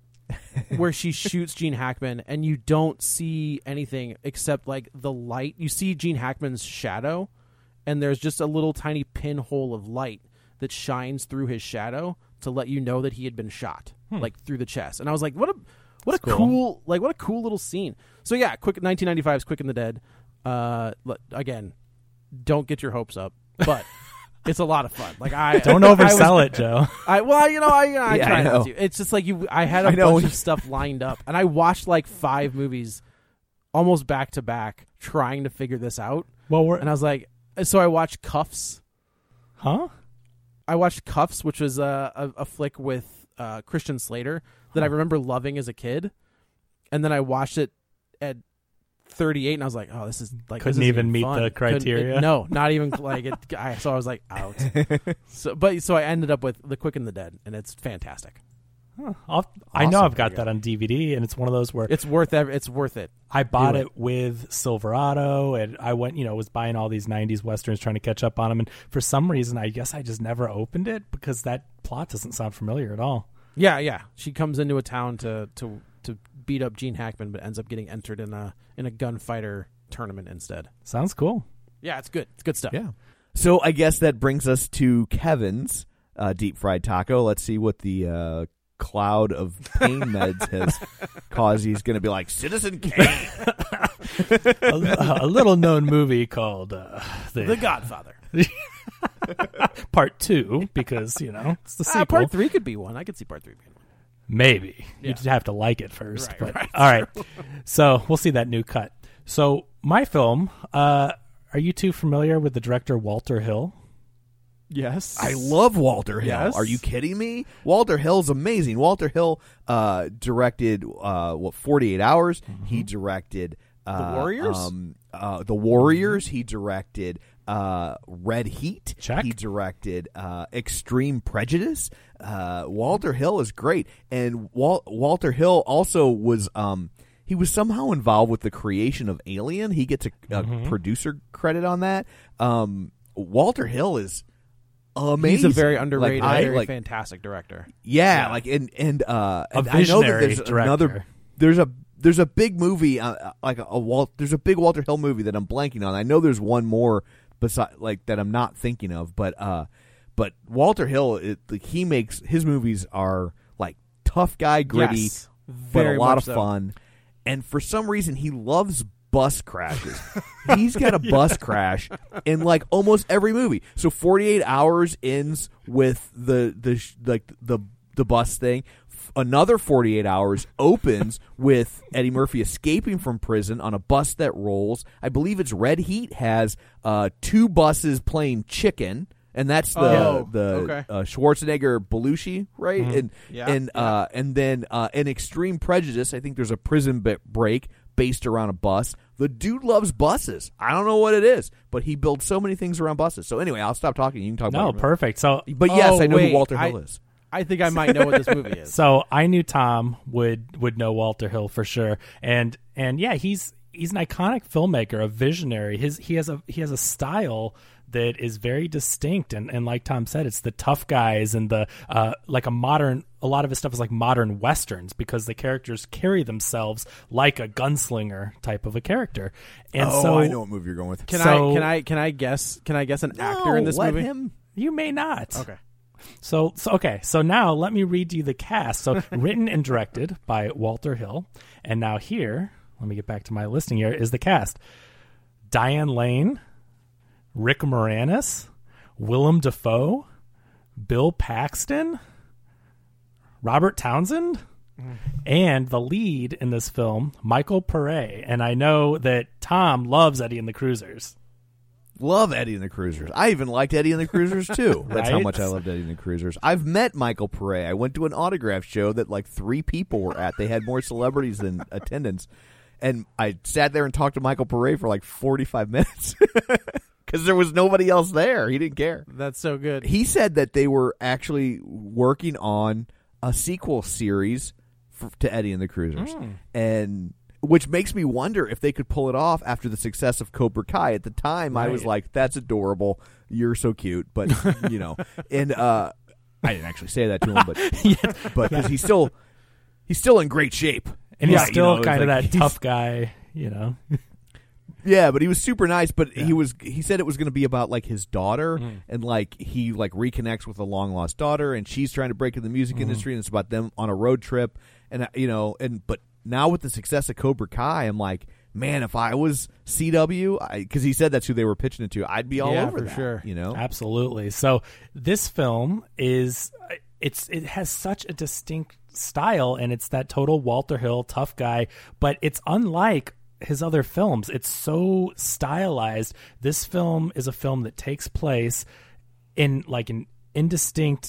where she shoots Gene Hackman, and you don't see anything except like the light. You see Gene Hackman's shadow, and there's just a little tiny pinhole of light that shines through his shadow to let you know that he had been shot, like through the chest. And I was like, what a what That's a cool. cool. like what a cool little scene. So yeah, quick nineteen ninety-five's Quick and the Dead. Uh, l- again, don't get your hopes up, but it's a lot of fun. Like I Don't I oversell was- it, Joe. I well, you know, I, you know, I Yeah, try I not know. to. It's just like you. I had a I know. bunch of stuff lined up, and I watched like five movies, almost back to back, trying to figure this out. Well, we're And I was like, so I watched Cuffs. huh? I watched Cuffs, which was a a, a flick with uh, Christian Slater that I remember loving as a kid, and then I watched it at thirty-eight, and I was like, "Oh, this is like couldn't this even meet fun. the criteria." It, no, not even like it. I, so I was like, out. so, but so I ended up with The Quick and the Dead, and it's fantastic. Huh. I'll, I know Awesome. I've got that on D V D, and it's one of those where It's worth every, It's worth it. I bought Do it. it. with Silverado, and I went, you know, was buying all these nineties westerns, trying to catch up on them, and for some reason, I guess I just never opened it because that plot doesn't sound familiar at all. Yeah, yeah. She comes into a town to to to beat up Gene Hackman, but ends up getting entered in a in a gunfighter tournament instead. Sounds cool. Yeah, it's good. It's good stuff. Yeah. So I guess that brings us to Kevin's uh, deep fried taco. Let's see what the uh, cloud of pain meds has caused. He's going to be like Citizen Kane. a, a little known movie called uh, the, The Godfather. Part Two, because you know it's the sequel. Uh, part three could be one. I could see part three being one. Maybe Yeah. you'd have to like it first. Right, but, right. All right, so we'll see that new cut. So my film. Uh, are you two familiar with the director Walter Hill? Yes. I love Walter Hill. Yes. Are you kidding me? Walter Hill's amazing. Walter Hill uh, directed uh, what forty-eight hours. Mm-hmm. He directed uh, The Warriors? Um, uh, the Warriors. He directed uh, Red Heat. Check. He directed uh, Extreme Prejudice. Uh, Walter Hill is great, and Wal- Walter Hill also was. Um, he was somehow involved with the creation of Alien. He gets a, a Mm-hmm. producer credit on that. Um, Walter Hill is amazing. He's a very underrated, Like, I, very like, fantastic director. yeah, Yeah. like and and uh, A and I know that visionary there's director. another. There's a there's a big movie uh, like a, a Walt. There's a big Walter Hill movie that I'm blanking on. I know there's one more beside like that I'm not thinking of, but uh, but Walter Hill, it, like, he makes his movies are like tough guy, gritty, Yes, but very a lot much of so. fun. And for some reason, he loves bus crashes. He's got a bus crash in like almost every movie. So forty-eight hours ends with the the sh- like the the bus thing. F- Another forty-eight hours opens with Eddie Murphy escaping from prison on a bus that rolls. I believe it's Red Heat has uh, two buses playing chicken. And that's the Oh, the okay. uh, Schwarzenegger Belushi, right? And Yeah, and uh, and then uh, in Extreme Prejudice, I think there's a prison bit break based around a bus. The dude loves buses. I don't know what it is, but he builds so many things around buses. So anyway, I'll stop talking. You can talk about No, it. perfect. So But yes, Oh, I know wait, who Walter I- Hill is. I think I might know what this movie is. So I knew Tom would would know Walter Hill for sure, and and yeah, he's he's an iconic filmmaker, a visionary. His he has a he has a style that is very distinct, and, and like Tom said, it's the tough guys and the uh, like a modern. A lot of his stuff is like modern westerns because the characters carry themselves like a gunslinger type of a character. And oh, so I know what movie you're going with. Can So- I can I can I guess can I guess an actor in No, this let movie? him. you may not. Okay. So, so okay, so now let me read you the cast. So written and directed by Walter Hill. And now here, let me get back to my listing here, is the cast. Diane Lane, Rick Moranis, Willem Dafoe, Bill Paxton, Robert Townsend, and the lead in this film, Michael Pare. And I know that Tom loves Eddie and the Cruisers. Love Eddie and the Cruisers. I even liked Eddie and the Cruisers too. That's how Right? much I loved Eddie and the Cruisers. I've met Michael Pare. I went to an autograph show that like three people were at. They had more celebrities than attendance. And I sat there and talked to Michael Pare for like forty-five minutes because there was nobody else there. He didn't care. That's so good. He said that they were actually working on a sequel series for, to Eddie and the Cruisers. And which makes me wonder if they could pull it off after the success of Cobra Kai. At the time, I was Right. like, that's adorable. You're so cute. But, you know, and uh, I didn't actually say that to him, but but because he's still he's still in great shape. And Yeah, he's you still know, it's kind of like that he's- tough guy, you know. Yeah, but he was super nice. But he was he said it was going to be about like his daughter, Mm. and like he like reconnects with a long lost daughter, and she's trying to break into the music Mm-hmm. industry, and it's about them on a road trip, and uh, you know, and but now with the success of Cobra Kai, I'm like, man, if I was C W, because he said that's who they were pitching it to, I'd be all Yeah, over for that, sure. you know. Absolutely. So this film is it's it has such a distinct style, and it's that total Walter Hill tough guy, but it's unlike his other films. It's so stylized. This film is a film that takes place in like an indistinct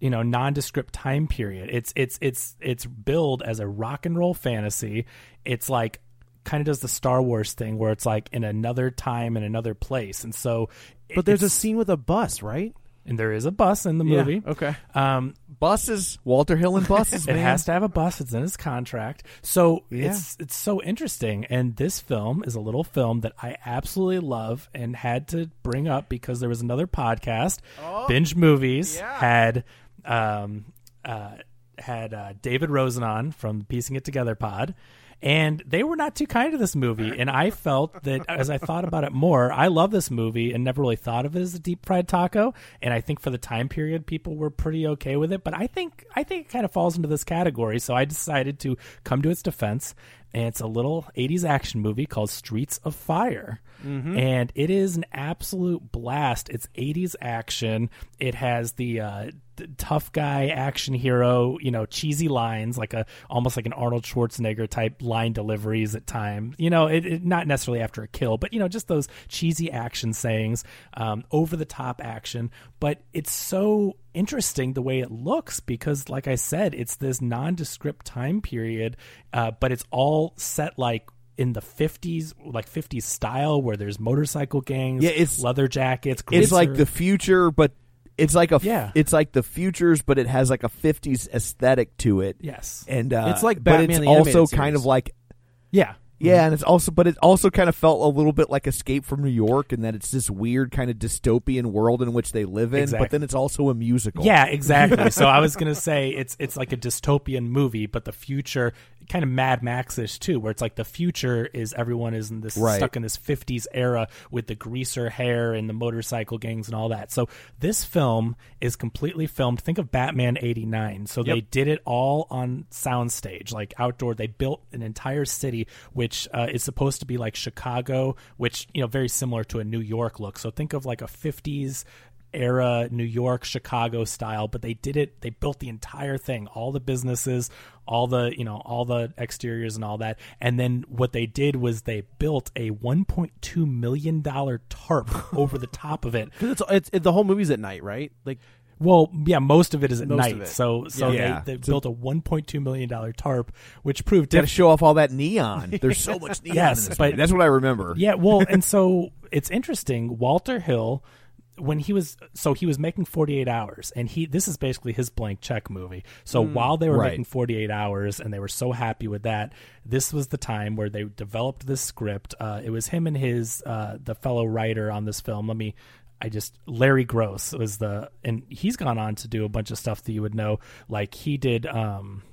you know, nondescript time period. It's it's it's it's billed as a rock and roll fantasy. It's like kind of does the Star Wars thing where it's like in another time and another place. And so But there's a scene with a bus, right? And there is a bus in the movie. Yeah, okay. Um, buses, Walter Hill and buses, it man. has to have a bus. It's in his contract. So Yeah. it's it's so interesting. And this film is a little film that I absolutely love and had to bring up because there was another podcast, Binge Movies, had um, uh, had uh, David Rosen on from Piecing It Together pod. And they were not too kind to this movie. And I felt that as I thought about it more, I love this movie and never really thought of it as a deep fried taco. And I think for the time period, people were pretty okay with it. But I think I think it kind of falls into this category. So I decided to come to its defense. And it's a little eighties action movie called Streets of Fire. Mm-hmm. And it is an absolute blast. It's eighties action. It has the, uh, the tough guy action hero, you know, cheesy lines, like a almost like an Arnold Schwarzenegger type line deliveries at times. You know, it, it not necessarily after a kill, but, you know, just those cheesy action sayings, um, over the top action. But it's so interesting the way it looks because, like I said, it's this nondescript time period, uh, but it's all set like in the fifties, like fifties style, where there's motorcycle gangs, Yeah, it's- leather jackets. It's greaser- like the future, but it's like a f- Yeah. it's like the futures, but it has like a fifties aesthetic to it. Yes. And uh, It's like but Batman it's the also Animated kind of Series. like yeah. yeah, and it's also but it also kind of felt a little bit like Escape from New York, in that it's this weird kind of dystopian world in which they live in, Exactly. but then it's also a musical. Yeah, exactly. So I was gonna say it's it's like a dystopian movie, but the future, kind of Mad Max-ish too, where it's like the future is everyone is in this Right. stuck in this fifties era with the greaser hair and the motorcycle gangs and all that. So this film is completely filmed. Think of Batman eighty-nine. So they did it all on soundstage, like outdoor. They built an entire city, which uh, is supposed to be like Chicago, which, you know, very similar to a New York look. So think of like a fifties era New York, Chicago style, but they did it, they built the entire thing, all the businesses, all the, you know, all the exteriors and all that. And then what they did was they built a one point two million dollars tarp over the top of it. It's, it's it, the whole movie's at night, right? Like, Well, yeah, most of it is at Most night. of it. So so Yeah. they, they built a one point two million dollars tarp, which proved Got to diff- show off all that neon. There's so much neon. Yes, in this but- movie. That's what I remember. Yeah, well, and so it's interesting. Walter Hill, when he was so he was making forty-eight hours, and he this is basically his blank check movie. So while they were right. making forty-eight hours, and they were so happy with that, this was the time where they developed this script. Uh, it was him and his uh, the fellow writer on this film. Let me. I just Larry Gross was the, and he's gone on to do a bunch of stuff that you would know. Like he did. Um,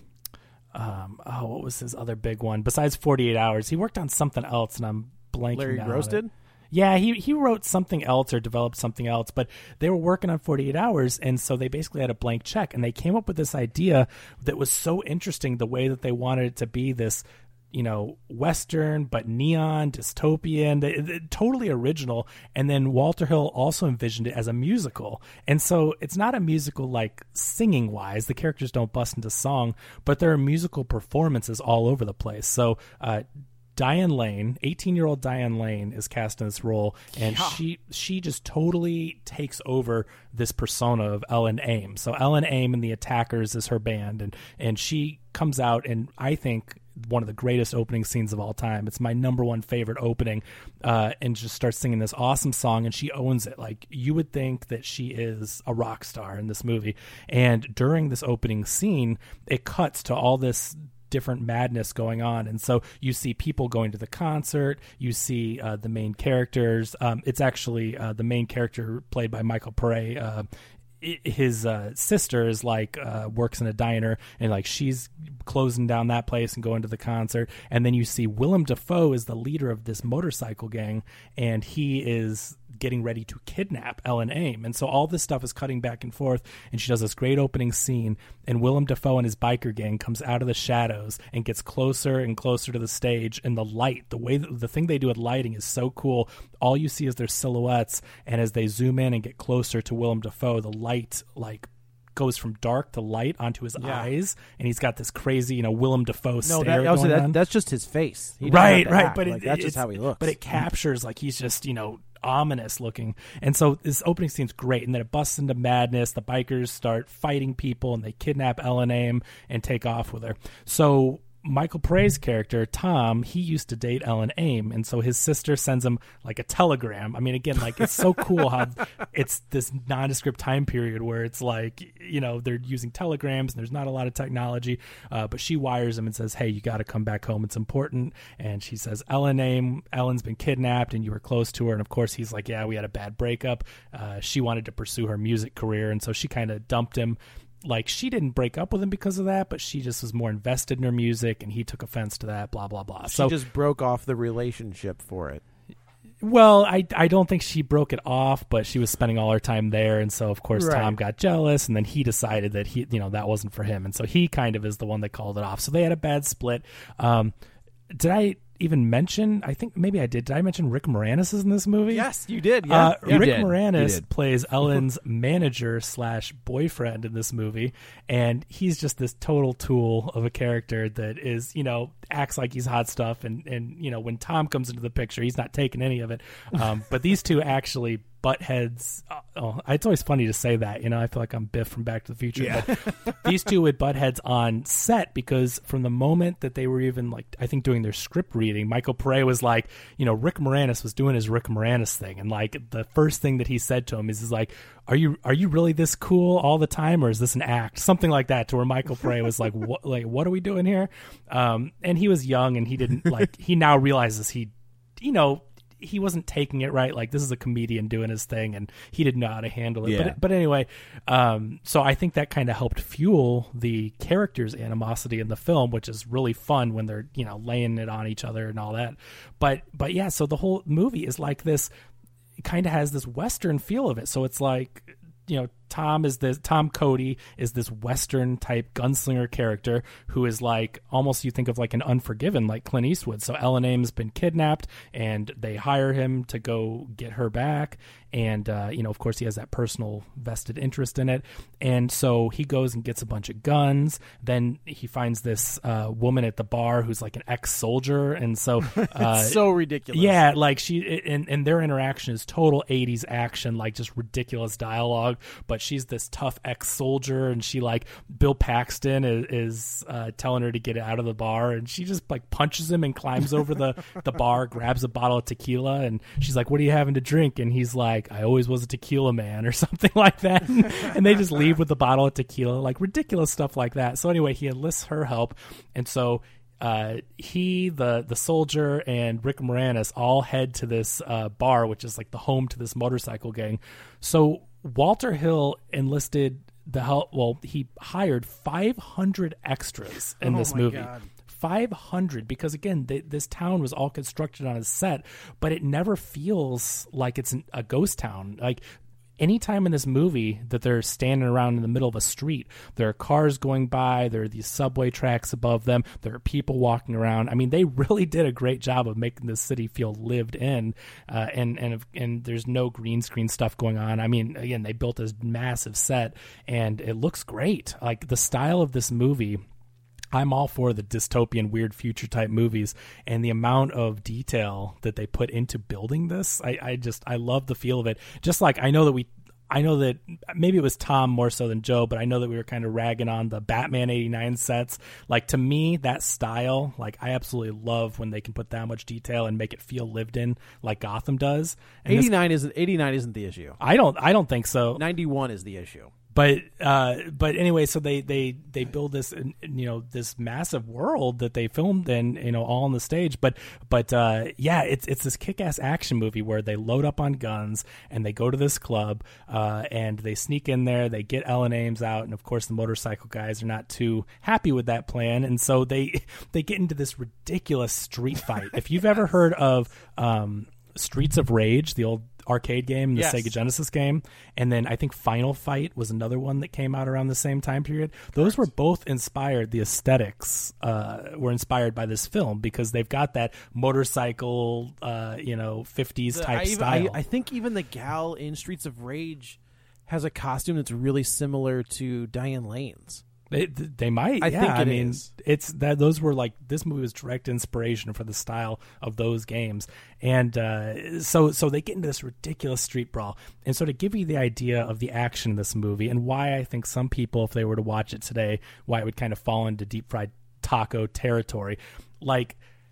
um, oh, what was his other big one besides forty-eight hours? He worked on something else, and I'm blanking. Larry now Gross on it. did? Yeah, he he wrote something else or developed something else, but they were working on forty-eight hours, and so they basically had a blank check, and they came up with this idea that was so interesting, the way that they wanted it to be this, you know, Western, but neon, dystopian, they, they, totally original. And then Walter Hill also envisioned it as a musical. And so it's not a musical like singing wise, the characters don't bust into song, but there are musical performances all over the place. So, uh, Diane Lane, eighteen-year-old Diane Lane, is cast in this role, and she she just totally takes over this persona of Ellen Aim. So Ellen Aim and the Attackers is her band, and and she comes out, and I think one of the greatest opening scenes of all time. It's my number one favorite opening, uh, and just starts singing this awesome song, and she owns it. Like, you would think that she is a rock star in this movie. And during this opening scene, it cuts to all this different madness going on, and so you see people going to the concert, you see uh, the main characters, um, it's actually uh, the main character played by Michael Pare, uh, i- his uh, sister is like uh, works in a diner, and like she's closing down that place and going to the concert. And then you see Willem Dafoe is the leader of this motorcycle gang, and he is getting ready to kidnap Ellen Aim. And so all this stuff is cutting back and forth, and she does this great opening scene, and Willem Dafoe and his biker gang comes out of the shadows and gets closer and closer to the stage, and the light, the way that, the thing they do with lighting is so cool. All you see is their silhouettes, and as they zoom in and get closer to Willem Dafoe, the light like goes from dark to light onto his Yeah. eyes, and he's got this crazy, you know, Willem Dafoe No, stare that, also, going that on. that's just his face. He doesn't Right, have to right, act. but Like, it, that's just it's- how he looks. But it captures like he's just, you know, ominous looking. And so this opening scene's great, and then it busts into madness. The bikers start fighting people, and they kidnap Ellen Aim and take off with her. So Michael Paré's character, Tom, he used to date Ellen Aim, and so his sister sends him like a telegram. I mean, again, like it's so cool how it's this nondescript time period where it's like, you know, they're using telegrams and there's not a lot of technology, uh, but she wires him and says, hey, you got to come back home. It's important. And she says, Ellen Aim, Ellen's been kidnapped and you were close to her. And of course he's like, yeah, we had a bad breakup. Uh, she wanted to pursue her music career, and so she kind of dumped him. Like, she didn't break up with him because of that, but she just was more invested in her music, and he took offense to that, blah, blah, blah. She so, just broke off the relationship for it. Well, I, I don't think she broke it off, but she was spending all her time there, and so, of course, Right. Tom got jealous, and then he decided that, he, you know, that wasn't for him, and so he kind of is the one that called it off. So they had a bad split. Um, did I even mention, I think maybe I did, did I mention Rick Moranis is in this movie? Yes, you did. Yeah, Uh, yeah. Rick did. You Moranis did. plays Ellen's manager slash boyfriend in this movie, and he's just this total tool of a character that is, you know, acts like he's hot stuff, and, and you know, when Tom comes into the picture, he's not taking any of it. Um, but these two actually butt heads. Oh, it's always funny to say that, you know, I feel like I'm Biff from Back to the Future. Yeah. But these two would butt heads on set, because from the moment that they were even, like, I think doing their script reading, Michael Paré was like, you know, Rick Moranis was doing his Rick Moranis thing, and like the first thing that he said to him is, is like, are you are you really this cool all the time, or is this an act? Something like that, to where Michael Paré was like, what like what are we doing here? Um, and he was young, and he didn't like he now realizes he, you know, he wasn't taking it right. Like, this is a comedian doing his thing, and he didn't know how to handle it. Yeah. But but anyway, um, so I think that kind of helped fuel the characters' animosity in the film, which is really fun when they're, you know, laying it on each other and all that. But but yeah, so the whole movie is like this. It kind of has this Western feel of it. So it's like, you know, Tom is this Tom Cody is this Western type gunslinger character who is like, almost, you think of like an Unforgiven, like Clint Eastwood. So Ellen Aim's been kidnapped, and they hire him to go get her back. And, uh, you know, of course he has that personal vested interest in it. And so he goes and gets a bunch of guns. Then he finds this uh, woman at the bar who's like an ex-soldier. And so, uh, It's so ridiculous. yeah, like she, and, and their interaction is total eighties action, like just ridiculous dialogue. But she's this tough ex-soldier, and she, like, Bill Paxton is, is uh, telling her to get out of the bar, and she just like punches him and climbs over the, the bar, grabs a bottle of tequila, and she's like, what are you having to drink? And he's like, I always was a tequila man, or something like that. And they just leave with the bottle of tequila, like ridiculous stuff like that. So anyway, he enlists her help, and so Uh, he, the the soldier, and Rick Moranis all head to this uh, bar, which is like the home to this motorcycle gang. So Walter Hill enlisted the help. Well, he hired five hundred extras in Oh this my movie. God. five hundred, because again, they, this town was all constructed on a set, but it never feels like it's an, a ghost town. Like, anytime in this movie that they're standing around in the middle of a street, there are cars going by, there are these subway tracks above them, there are people walking around. I mean, they really did a great job of making this city feel lived in, uh, and and and there's no green screen stuff going on. I mean, again, they built this massive set, and it looks great. Like, the style of this movie, I'm all for the dystopian, weird future type movies, and the amount of detail that they put into building this, I, I just, I love the feel of it. Just like, I know that we, I know that maybe it was Tom more so than Joe, but I know that we were kind of ragging on the Batman eighty-nine sets. Like, to me, that style, like, I absolutely love when they can put that much detail and make it feel lived in, like Gotham does. And this- eighty-nine isn't eighty-nine isn't the issue. I don't, I don't think so. ninety-one is the issue. But uh, but anyway, so they, they, they build this, you know, this massive world that they filmed in, you know, all on the stage. But but uh, yeah, it's it's this kick-ass action movie where they load up on guns and they go to this club uh, and they sneak in there. They get Ellen Ames out, and of course the motorcycle guys are not too happy with that plan, and so they they get into this ridiculous street fight. If you've ever heard of um, Streets of Rage, the old arcade game, the Yes. Sega Genesis game, and then I think Final Fight was another one that came out around the same time period. Those were both inspired, the aesthetics uh, were inspired by this film, because they've got that motorcycle, uh, you know, fifties The- type I, even- style. I, I think even the gal in Streets of Rage has a costume that's really similar to Diane Lane's. They, they might. I yeah. think it I mean, is. it's that those were like this movie was direct inspiration for the style of those games, and uh, so so they get into this ridiculous street brawl, and so to give you the idea of the action in this movie and why I think some people, if they were to watch it today, why it would kind of fall into deep fried taco territory, like.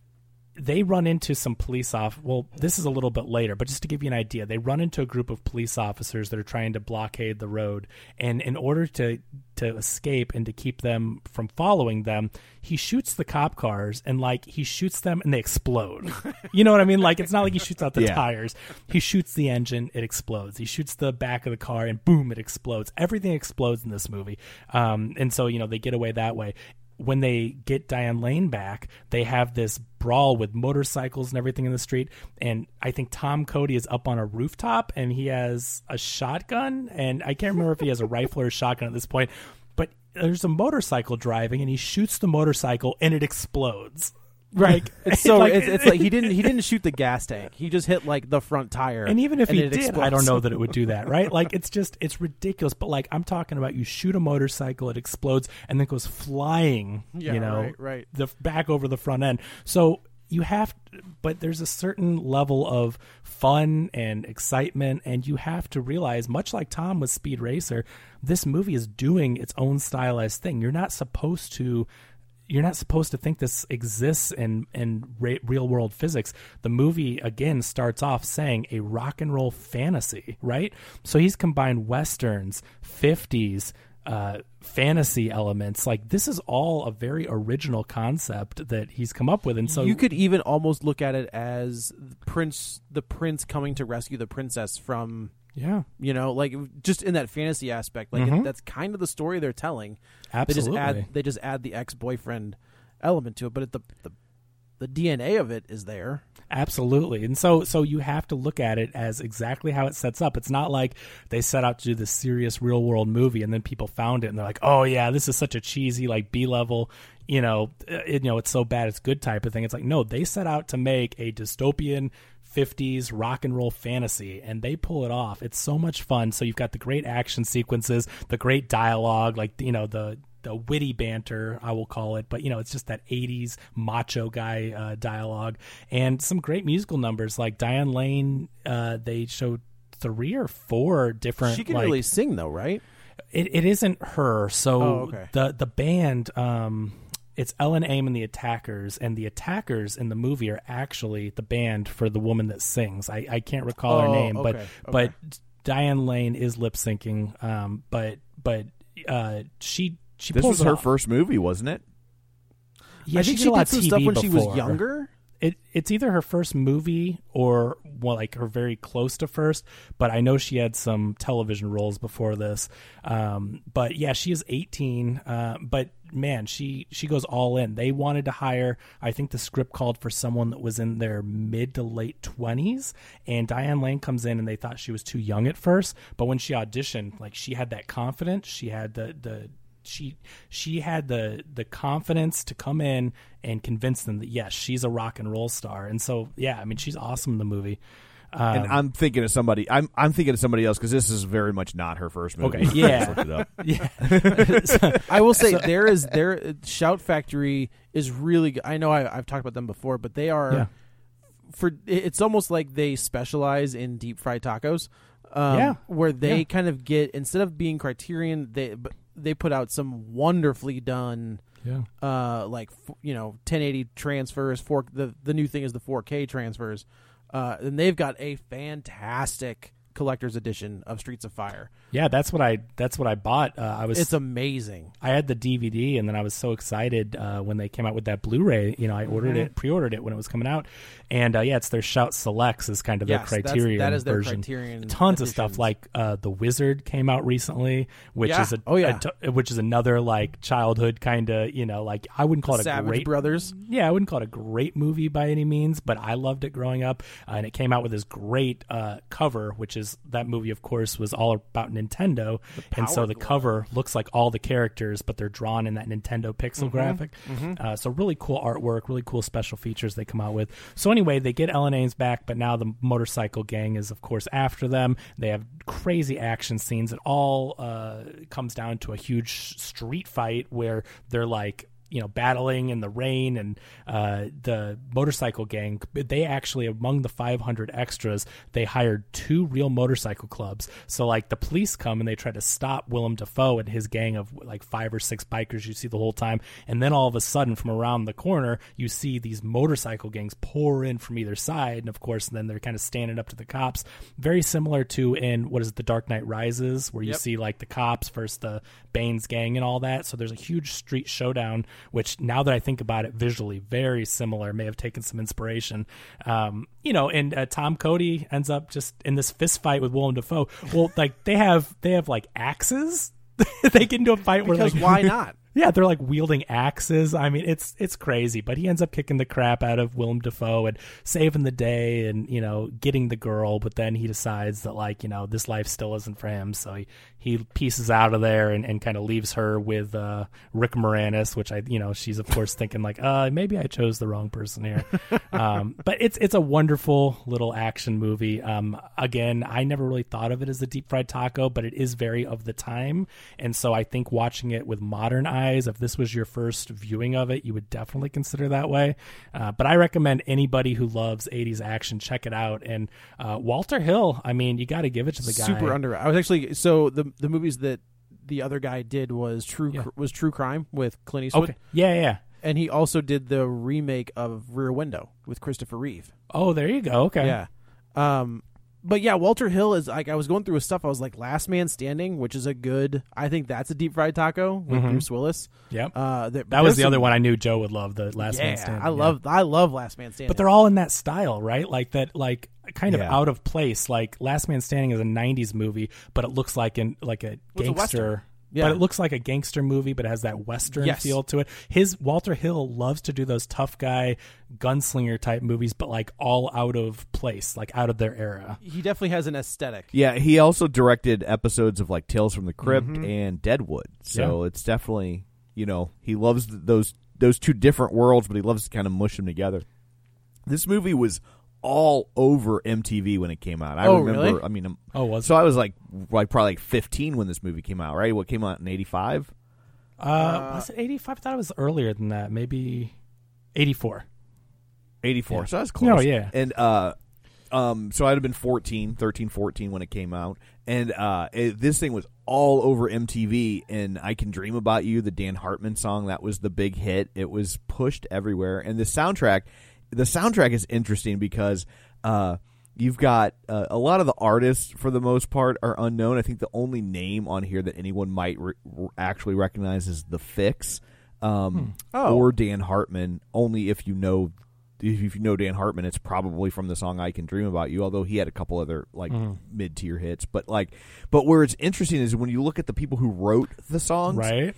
They run into some police off. Well, this is a little bit later, but just to give you an idea, they run into a group of police officers that are trying to blockade the road. And in order to to escape and to keep them from following them, he shoots the cop cars and like he shoots them and they explode. You know what I mean? Like it's not like he shoots out the Yeah. tires. He shoots the engine, it explodes. He shoots the back of the car and boom, it explodes. Everything explodes in this movie. Um, and so, you know, they get away that way. When they get Diane Lane back, they have this brawl with motorcycles and everything in the street. And I think Tom Cody is up on a rooftop and he has a shotgun. And I can't remember if he has a rifle or a shotgun at this point. But there's a motorcycle driving and he shoots the motorcycle and it explodes. Right. It's so Like- it's, it's like he didn't he didn't shoot the gas tank. He just hit like the front tire. And even if and he it did, I explodes. don't know that it would do that, right? Like, it's just, it's ridiculous. But, like, I'm talking about you shoot a motorcycle, it explodes, and then goes flying, Yeah, you know, right, right. the back over the front end. So you have, but there's a certain level of fun and excitement, and you have to realize, much like Tom with Speed Racer, this movie is doing its own stylized thing. You're not supposed to You're not supposed to think this exists in, in re- real world physics. The movie, again, starts off saying a rock and roll fantasy, right? So he's combined Westerns, fifties, uh, fantasy elements. Like, this is all a very original concept that he's come up with. And so you could even almost look at it as the prince, the prince coming to rescue the princess from, yeah, you know, like just in that fantasy aspect. Like Mhm. it, that's kind of the story they're telling. absolutely. They just add they just add the ex-boyfriend element to it, but it, the the the D N A of it is there. Absolutely. And so so you have to look at it as exactly how it sets up. It's not like they set out to do this serious real world movie and then people found it and they're like, oh yeah, this is such a cheesy like B-level, you know, it, you know, it's so bad it's good type of thing. It's like, no, they set out to make a dystopian fifties rock and roll fantasy and they pull it off. It's so much fun. So you've got the great action sequences, the great dialogue, like, you know, the the witty banter, I will call it, but you know, it's just that eighties macho guy uh, dialogue, and some great musical numbers. Like Diane Lane, uh, they showed three or four different. She can like, really sing though, right? It, it isn't her. So Oh, okay. the the band, um, it's Ellen Aim and the Attackers, and the Attackers in the movie are actually the band for the woman that sings. I, I can't recall her Oh, name, but okay, but okay. Diane Lane is lip syncing. Um, but but uh, she she This pulls was it her off. first movie, wasn't it? Yeah, I think did she a lot did some of T V stuff when she was before. younger. It it's either her first movie or well, like her very close to first, but I know she had some television roles before this. Um, but yeah, she is eighteen. Uh, but man, she she goes all in. They wanted to hire. I think the script called for someone that was in their mid to late twenties, and Diane Lane comes in, and they thought she was too young at first. But when she auditioned, like she had that confidence. She had the the. She she had the the confidence to come in and convince them that yes, she's a rock and roll star, and so yeah, I mean she's awesome in the movie. Um, And I'm thinking of somebody. I'm I'm thinking of somebody else because this is very much not her first movie. Okay, yeah. I looked it up. yeah, So- I will say there is there Shout Factory is really good. I know I, I've talked about them before, but they are Yeah. for it's almost like they specialize in deep fried tacos. Um, Yeah. where they Yeah. kind of get instead of being Criterion, they but they put out some wonderfully done. yeah. Uh, like f- you know, ten eighty transfers. Four the the new thing is the four K transfers, uh, and they've got a fantastic collector's edition of Streets of Fire. Yeah, that's what I that's what I bought. Uh, I was It's amazing. I had the D V D, and then I was so excited uh, when they came out with that Blu-ray. You know, I ordered Mm-hmm. it, pre-ordered it when it was coming out, and uh, yeah, it's their Shout Selects is kind of Yes, their that's- Criterion that is their version. Criterion Tons of editions. stuff like uh, the Wizard came out recently, which Yeah. is a, Oh, yeah. a t- which is another like childhood kind of you know like I wouldn't call it a Savage great Brothers. yeah, I wouldn't call it a great movie by any means, but I loved it growing up, uh, and it came out with this great uh, cover, which is is that movie, of course, was all about Nintendo, and so the Glove. cover looks like all the characters, but they're drawn in that Nintendo pixel Mm-hmm. graphic. Uh, so really cool artwork, really cool special features they come out with. So anyway, they get Ellen Ames back, but now the motorcycle gang is, of course, after them. They have crazy action scenes. It all uh, comes down to a huge street fight where they're like, you know, battling in the rain, and uh, the motorcycle gang, they actually, among the five hundred extras, they hired two real motorcycle clubs. So, like, the police come and they try to stop Willem Dafoe and his gang of, like, five or six bikers you see the whole time. And then all of a sudden, from around the corner, you see these motorcycle gangs pour in from either side. And, of course, then they're kind of standing up to the cops. Very similar to in, what is it, The Dark Knight Rises, where you Yep. see, like, the cops versus the Bane's gang and all that. So there's a huge street showdown, which now that I think about it visually, very similar, may have taken some inspiration. Um, you know, and uh, Tom Cody ends up just in this fist fight with Willem Dafoe. Well, like they have, they have like axes. They get into a fight where Because like, why not? yeah, they're like wielding axes. I mean, it's it's crazy, but he ends up kicking the crap out of Willem Dafoe and saving the day and, you know, getting the girl. But then he decides that, like, you know, this life still isn't for him. So he, he pieces out of there and, and kind of leaves her with uh, Rick Moranis, which I, you know, she's of course thinking like, uh, maybe I chose the wrong person here. um, but it's it's a wonderful little action movie. Um, again, I never really thought of it as a deep fried taco, but it is very of the time. And so I think watching it with modern eyes, if this was your first viewing of it, you would definitely consider that way. Uh, but I recommend anybody who loves eighties action, check it out. And uh, Walter Hill, I mean, you got to give it to the guy. Super under. I was actually so the the movies that the other guy did was True Yeah. was True Crime with Clint Eastwood. Okay. Yeah, yeah, yeah. And he also did the remake of Rear Window with Christopher Reeve. Oh, there you go. Okay. Yeah. Um, but yeah, Walter Hill is like, I was going through his stuff. I was like, Last Man Standing, which is a good, I think that's a deep fried taco with Mhm. Bruce Willis. Yep. Uh, there- That was there's the some- other one I knew Joe would love, the Last Yeah, Man Standing. I yeah. love, I love Last Man Standing. But they're all in that style, right? Like that, like kind of Yeah. out of place. Like Last Man Standing is a nineties movie, but it looks like an like a Well, it's a Western. gangster. Yeah. But it looks like a gangster movie, but it has that Western Yes. feel to it. His Walter Hill loves to do those tough guy gunslinger type movies, but like all out of place, like out of their era. he definitely has an aesthetic. Yeah, he also directed episodes of like Tales from the Crypt Mm-hmm. and Deadwood. So it's definitely, you know, he loves th- those those two different worlds, but he loves to kind of mush them together. This movie was all over M T V when it came out. I Oh, remember. really? I mean, um, Oh, was so I was like, like probably like fifteen when this movie came out, right? What came out in eighty-five? uh, was it eighty-five? I thought it was earlier than that. Maybe eighty-four. eighty-four. Yeah. So that's close. No, yeah. And uh, um, so I'd have been fourteen, thirteen, fourteen when it came out. And uh, it, this thing was all over M T V. And I Can Dream About You, the Dan Hartman song, that was the big hit. It was pushed everywhere. And the soundtrack, the soundtrack is interesting because uh, you've got uh, a lot of the artists, for the most part, are unknown. I think the only name on here that anyone might re- actually recognize is The Fix. Um, Oh. or Dan Hartman, only if you know if you know Dan Hartman, it's probably from the song I Can Dream About You, although he had a couple other like mid-tier hits. But like but where it's interesting is when you look at the people who wrote the songs. Right.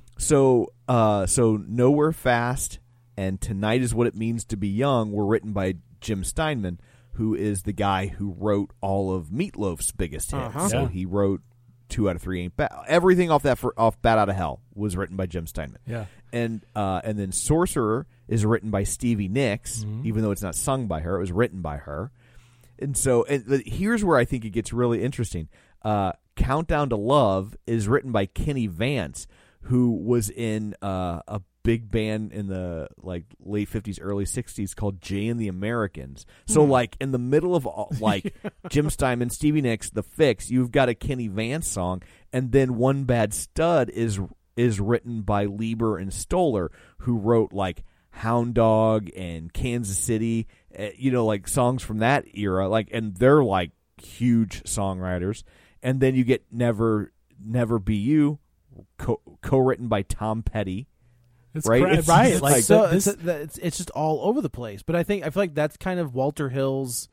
So uh so Nowhere Fast and Tonight Is What It Means to Be Young were written by Jim Steinman, who is the guy who wrote all of Meatloaf's biggest hits. Uh-huh. So Yeah. he wrote Two Out of Three Ain't Bad. Everything off that for, off Bat Out of Hell was written by Jim Steinman. Yeah. And uh, and then Sorcerer is written by Stevie Nicks, Mm-hmm. even though it's not sung by her. It was written by her. And so and th- here's where I think it gets really interesting. Uh, Countdown to Love is written by Kenny Vance, who was in uh, a big band in the like late fifties, early sixties called Jay and the Americans. So like in the middle of all, like Jim Steinman, Stevie Nicks, The Fix, you've got a Kenny Vance song, and then One Bad Stud is is written by Lieber and Stoller, who wrote like Hound Dog and Kansas City, uh, you know, like songs from that era, like, and they're like huge songwriters. And then you get Never Never Be You, co- co-written by Tom Petty. It's Right? cra- It's right. just Like, like- so this, it's, it's it's just all over the place. But I think I feel like that's kind of Walter Hill's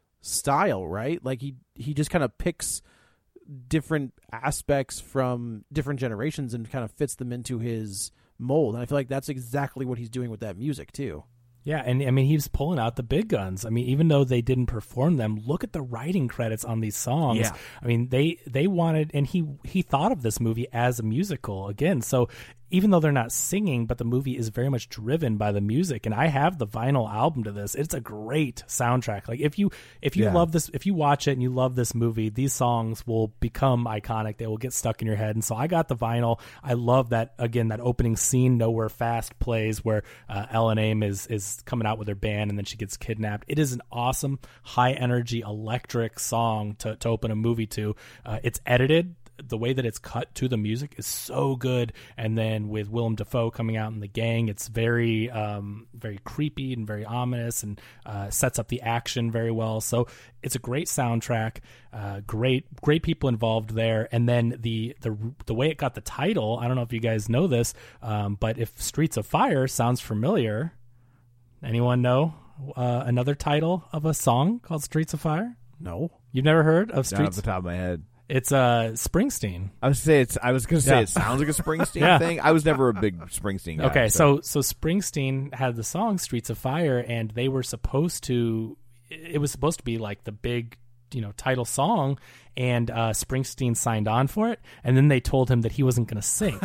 style, right? Like he he just kind of picks different aspects from different generations and kind of fits them into his mold. And I feel like that's exactly what he's doing with that music too. Yeah, and I mean, he was pulling out the big guns. I mean, even though they didn't perform them, look at the writing credits on these songs. Yeah. I mean, they they wanted, and he he thought of this movie as a musical again. So even though they're not singing, but the movie is very much driven by the music. And I have the vinyl album to this. It's a great soundtrack. Like if you if you Yeah. love this, if you watch it and you love this movie, these songs will become iconic. They will get stuck in your head. And so I got the vinyl. I love that, again, that opening scene, Nowhere Fast, plays where uh, Ellen Aim is is coming out with her band and then she gets kidnapped. It is an awesome, high energy, electric song to, to open a movie to. Uh, it's edited. The way that it's cut to the music is so good, and then with Willem Dafoe coming out in the gang, it's very, um, very creepy and very ominous, and uh, sets up the action very well. So it's a great soundtrack, uh, great, great people involved there, and then the the the way it got the title. I don't know if you guys know this, um, but if Streets of Fire sounds familiar, anyone know uh, another title of a song called Streets of Fire? No. You've never heard of Not off Streets? the top of my head. It's uh, Springsteen. I was say it's. I was going to say Yeah. it sounds like a Springsteen Yeah. thing. I was never a big Springsteen guy. Okay, so so Springsteen had the song Streets of Fire, and they were supposed to, it was supposed to be like the big, you know, title song, and uh, Springsteen signed on for it, and then they told him that he wasn't going to sing.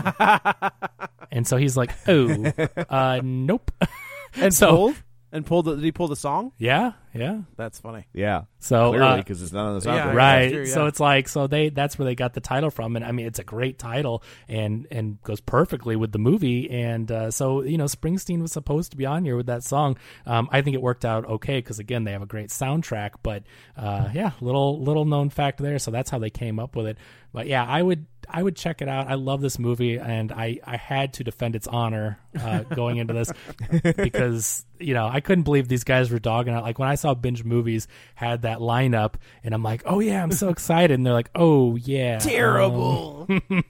And so he's like, oh, uh, nope. And so, pulled? And pulled the, did he pull the song? Yeah, yeah. That's funny. yeah, So clearly uh, because it's not on the soundtrack. Yeah, right. that's true, yeah. So it's like, so they, that's where they got the title from. And I mean, it's a great title and, and goes perfectly with the movie. And, uh, so, you know, Springsteen was supposed to be on here with that song. Um, I think it worked out okay. Cause again, they have a great soundtrack, but, uh, yeah, little, little known fact there. So that's how they came up with it. But yeah, I would, I would check it out. I love this movie, and I, I had to defend its honor uh, going into this because, you know, I couldn't believe these guys were dogging out. Like when I saw Binge Movies had that lineup, and I'm like, oh yeah, I'm so excited, and they're like, oh yeah, Terrible. um,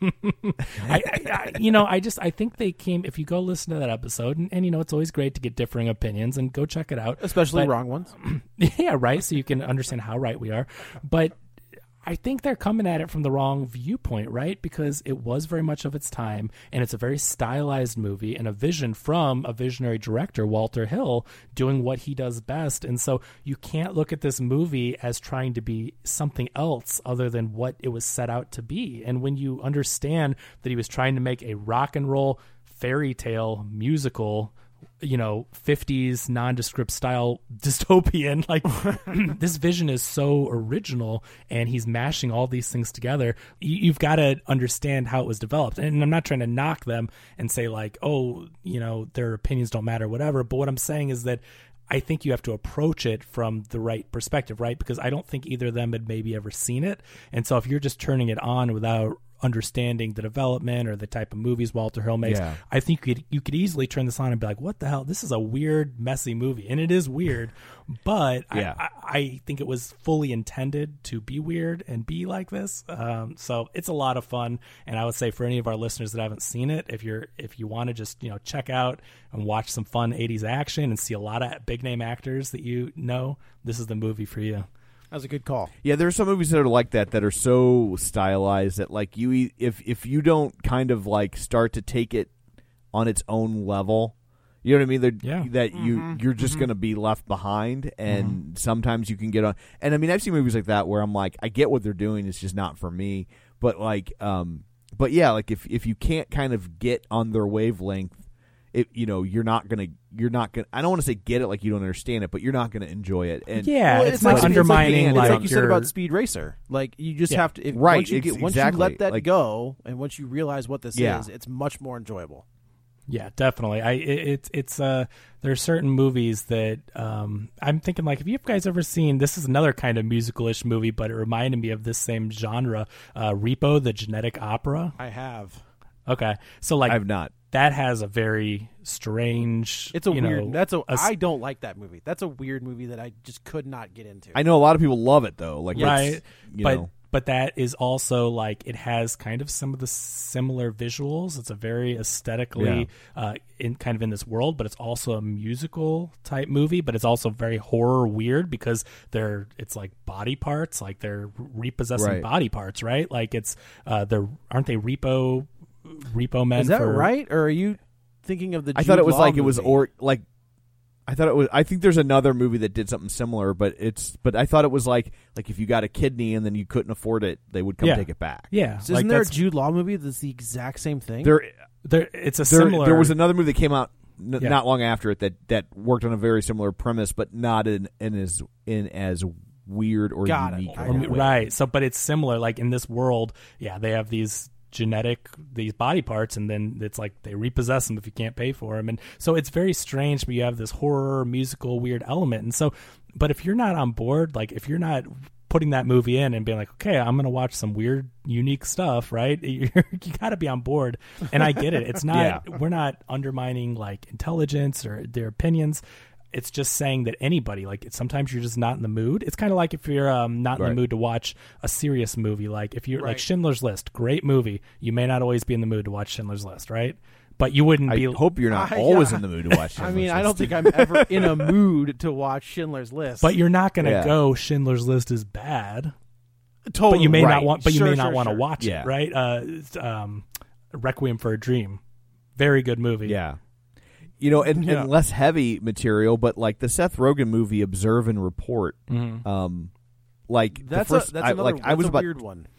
I, I, I, you know, I just I think they came. If you go listen to that episode, and, and you know, it's always great to get differing opinions, and go check it out, Especially But- wrong ones. yeah, right. So you can understand how right we are. But I think they're coming at it from the wrong viewpoint, right? Because it was very much of its time, and it's a very stylized movie and a vision from a visionary director, Walter Hill, doing what he does best. And so you can't look at this movie as trying to be something else other than what it was set out to be. And when you understand that he was trying to make a rock and roll fairy tale musical, you know, fifties nondescript style dystopian, like this vision is so original, and he's mashing all these things together. You, you've got to understand how it was developed. And I'm not trying to knock them and say like, oh, you know, their opinions don't matter, whatever. But what I'm saying is that I think you have to approach it from the right perspective, right? Because I don't think either of them had maybe ever seen it. And so if you're just turning it on without understanding the development or the type of movies Walter Hill makes, Yeah. I think you could, you could easily turn this on and be like, what the hell? This is a weird, messy movie. And it is weird, but Yeah. I, I, I think it was fully intended to be weird and be like this. Um, so it's a lot of fun. And I would say for any of our listeners that haven't seen it, if you're, if you want to just, you know, check out and watch some fun eighties action and see a lot of big name actors that you know, this is the movie for you. That was a good call. Yeah, there are some movies that are like that that are so stylized that like you e- if if you don't kind of like start to take it on its own level, you know what I mean? They're, Yeah. that you you're just going to be left behind, and Mm-hmm. sometimes you can get on. And I mean, I've seen movies like that where I'm like, I get what they're doing, it's just not for me. But like, um, but yeah, like if if you can't kind of get on their wavelength, it you know you're not gonna you're not gonna. I don't want to say get it like you don't understand it, but you're not gonna enjoy it. And Yeah, Well, it's, not like- undermining It's like, like, like you said your- about Speed Racer. Like you just Yeah. have to. If, Right, Once you, ex- get, once you exactly. let that Like- go, and once you realize what this Yeah. is, it's much more enjoyable. Yeah, definitely. I it, it's it's uh there are certain movies that um I'm thinking like, have you guys ever seen, this is another kind of musical-ish movie, but it reminded me of this same genre, uh Repo, the Genetic Opera. I have. Okay, so like I've not. that has a very strange. It's a you weird. know, that's a. a s- I don't like that movie. That's a weird movie that I just could not get into. I know a lot of people love it though. Like right, it's, you but know. but that is also like it has kind of some of the similar visuals. It's a very aesthetically uh, in kind of in this world, but it's also a musical type movie. But it's also very horror weird because they're it's like body parts, like they're repossessing Right. body parts, right? Like it's uh, they're aren't they repo repo men? Is that for, right, or are you thinking of the? I thought Jude it was Law like it was movie? or like I thought it was. I think there's another movie that did something similar, but it's. But I thought it was like like if you got a kidney and then you couldn't afford it, they would come Yeah. take it back. Yeah, So like isn't there a that's- Jude Law movie that's the exact same thing? There, there, it's a there, similar. there was another movie that came out n- Yeah. not long after it that, that worked on a very similar premise, but not in, in as in as weird or Got it. unique. I of a got it. way. right. So, but it's similar. Like in this world, yeah, they have these genetic these body parts, and then it's like they repossess them if you can't pay for them, and so it's very strange. But you have this horror musical weird element, and so, but if you're not on board, like if you're not putting that movie in and being like, okay, I'm gonna watch some weird, unique stuff, right? You're, you got to be on board, and I get it. It's not Yeah. we're not undermining like intelligence or their opinions. It's just saying that anybody, like sometimes you're just not in the mood. It's kind of like if you're um, not in Right. the mood to watch a serious movie. Like if you're like Right. Schindler's List, great movie. You may not always be in the mood to watch Schindler's List, right? But you wouldn't I be. hope you're not I- always yeah. in the mood to watch. I mean, Schindler's I don't List. think I'm ever in a mood to watch Schindler's List. But you're not going to Yeah. go. Schindler's List is bad. totally. But you may Right. not want. But you Sure, may sure, not want to sure. watch Yeah. it, right? Uh, it's, um, Requiem for a Dream, very good movie. Yeah. You know, and, Yeah. and less heavy material, but like the Seth Rogen movie, Observe and Report. Mhm. Um, like That's the first, a that's I, another like I that's was a about weird one.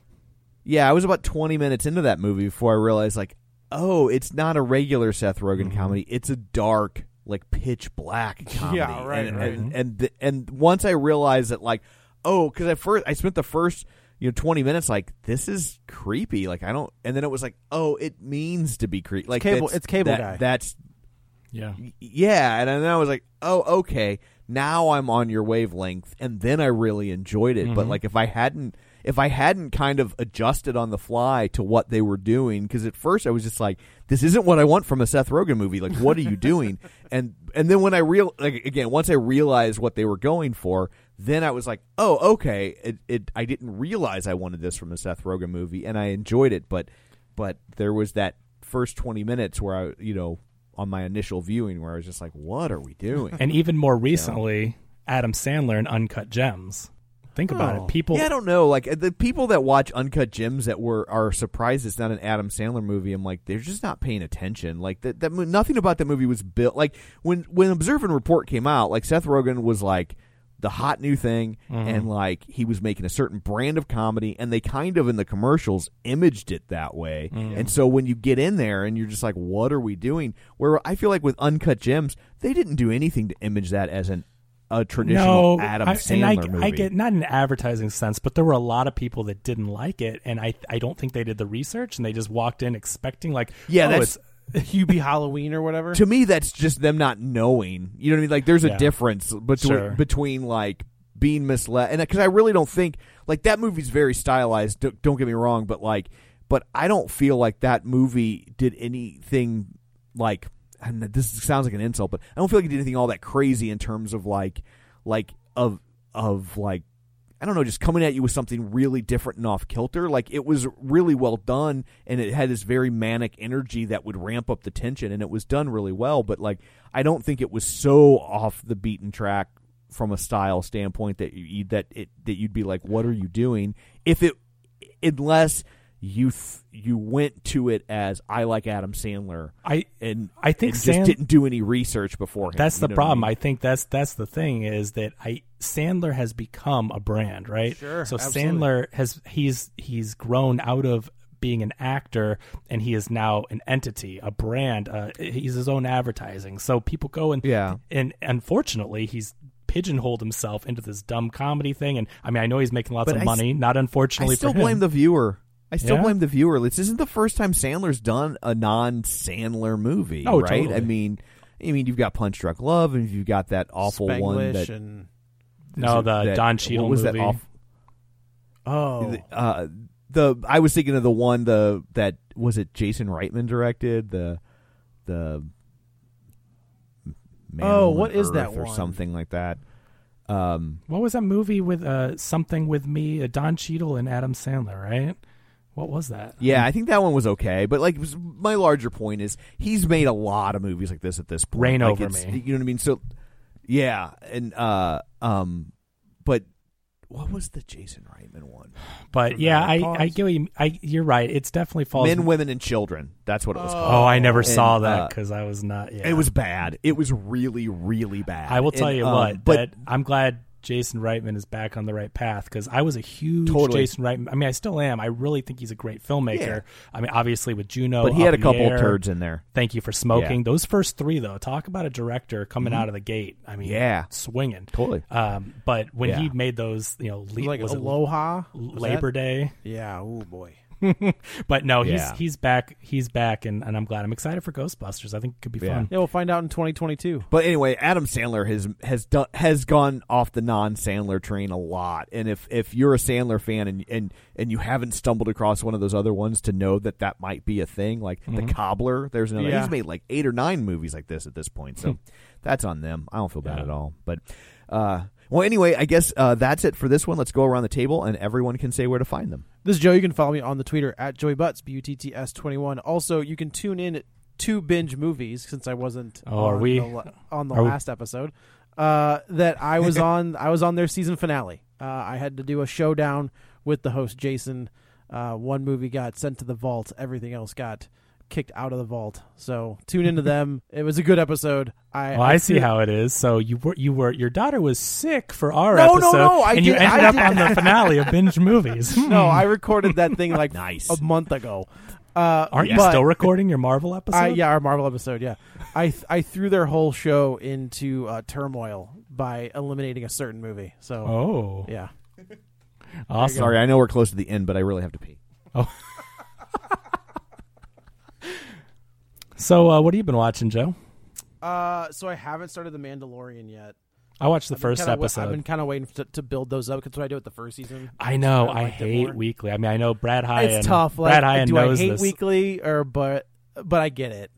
yeah, I was about twenty minutes into that movie before I realized like, oh, it's not a regular Seth Rogen Mm-hmm. comedy; it's a dark, like pitch black comedy. Yeah, right, And right. and and, the, and once I realized that, like, oh, because at first I spent the first you know twenty minutes like this is creepy, like I don't, and then it was like, oh, it means to be creepy, like Cable- that's- it's Cable that- Guy. That's Yeah. yeah, and then I was like, oh, okay, now I'm on your wavelength, and then I really enjoyed it. But Mhm. like if I hadn't, if I hadn't kind of adjusted on the fly to what they were doing, because at first I was just like, this isn't what I want from a Seth Rogen movie. Like, what are you doing? and and then when I real like again, once I realized what they were going for, then I was like, oh, okay. It, it I didn't realize I wanted this from a Seth Rogen movie, and I enjoyed it. But but there was that first twenty minutes where I, you know. on my initial viewing where I was just like, what are we doing? And even more recently, Adam Sandler in Uncut Gems. Think about Oh. it. People. yeah, I don't know. Like the people that watch Uncut Gems that were are surprised it's not an Adam Sandler movie. I'm like, they're just not paying attention. Like that, that mo- nothing about that movie was built. Like when when Observe and Report came out, like Seth Rogen was like the hot new thing, Mhm. and like he was making a certain brand of comedy, and they kind of in the commercials imaged it that way. Mhm. And so when you get in there and you're just like, what are we doing? Where I feel like with Uncut Gems, they didn't do anything to image that as an a traditional no, Adam I, Sandler and I, movie. I get not in an advertising sense, but there were a lot of people that didn't like it, and I I don't think they did the research, and they just walked in expecting like, Yeah, oh, that's- it's Hubie Halloween or whatever. To me, that's just them not knowing. You know what I mean? Like, there's a Yeah. difference between Sure. between like being misled, and because I really don't think like that movie's very stylized. Don't, don't get me wrong, but like, but I don't feel like that movie did anything like. And this sounds like an insult, but I don't feel like it did anything all that crazy in terms of like, like of of like. I don't know, just coming at you with something really different and off kilter. Like, it was really well done, and it had this very manic energy that would ramp up the tension, and it was done really well. But like, I don't think it was so off the beaten track from a style standpoint that you that it that you'd be like, "What are you doing?" If it, unless you th- you went to it as I like Adam Sandler, I and I think and Sand- just didn't do any research beforehand. That's You the know what I problem. mean? I, think that's that's the thing is that I Sandler has become a brand, right? Sure, So absolutely. Sandler has he's he's grown out of being an actor, and he is now an entity, a brand. Uh, he's his own advertising. So people go and Yeah. and unfortunately, he's pigeonholed himself into this dumb comedy thing. And I mean, I know he's making lots But of I money. Not unfortunately I still for him. blame the viewer. I still Yeah? blame the viewer. This isn't the first time Sandler's done a non-Sandler movie, Oh, right? totally. I mean, I mean, you've got Punch Drunk Love, and you've got that awful one Spanglish that and no, the that- Don Cheadle what was movie. that awful? oh, Uh, the I was thinking of the one the that was it Jason Reitman directed the the Man Oh, on what is Earth that or one? something like that. Um, What was that movie with uh, something with me, uh, Don Cheadle and Adam Sandler, right? What was that? yeah, I think that one was okay, but like was- my larger point is he's made a lot of movies like this at this point. Reign Like, Over it's- Me. You know what I mean? So yeah, and uh, um, but what was the Jason Reitman one? But yeah, I, Pause. I get what you, I, you're right. It's definitely falls. Men, Women, and Children. That's what it was called. Oh, I never saw And, that uh, because I was not. Yeah. It was bad. It was really, really bad. I will tell And, you um, what. but that I'm glad Jason Reitman is back on the right path because I was a huge Totally. Jason Reitman. I mean, I still am. I really think he's a great filmmaker. Yeah. I mean, obviously with Juno, but he Up had a in the couple Air, turds in there. Thank You for Smoking. Yeah. Those first three, though, talk about a director coming out of the gate. I mean, Yeah. swinging. Totally. Um, but when Yeah. he made those, you know, le- like was it Aloha, Was Labor that- Day? Yeah. Oh boy. But no, he's Yeah. he's back. He's back, and, and I'm glad. I'm excited for Ghostbusters. I think it could be Yeah. fun. Yeah, we'll find out in twenty twenty-two. But anyway, Adam Sandler has has done has gone off the non-Sandler train a lot. And if, if you're a Sandler fan and, and and you haven't stumbled across one of those other ones to know that that might be a thing, like The Cobbler, there's another. Yeah. He's made like eight or nine movies like this at this point, so that's on them. I don't feel bad Yeah. at all. But uh, well, anyway, I guess uh, that's it for this one. Let's go around the table and everyone can say where to find them. This is Joe. You can follow me on the Twitter at Joey Butts, B U T T S twenty-one. Also, you can tune in to binge movies since I wasn't Oh, are on, we- the, la- on the are we- last episode. Uh, that I was on. I was on their season finale. Uh, I had to do a showdown with the host Jason. Uh, one movie got sent to the vault. Everything else got kicked out of the vault. So tune into them. It was a good episode. I, Well, I see how it is. So you were you were your daughter was sick for our No, no, episode, no, I and you did- ended I up did- on the finale of binge movies. No, I recorded that thing like Nice. a month ago. Uh, Aren't you but- still recording your Marvel episode? I, yeah, our Marvel episode. Yeah, I th- I threw their whole show into uh, turmoil by eliminating a certain movie. So Oh, yeah, awesome. Sorry, I know we're close to the end, but I really have to pee. So, uh, what have you been watching, Joe? uh, so I haven't started the Mandalorian yet. I watched the I've been first kinda wa- episode. I've been kind of waiting to, to build those up. That's what I did with the first season. I know. kinda I liked it hate more. weekly. I mean, I know Brad Hyan. It's tough. Like, Brad Hyan do knows I hate this. weekly or but but I get it.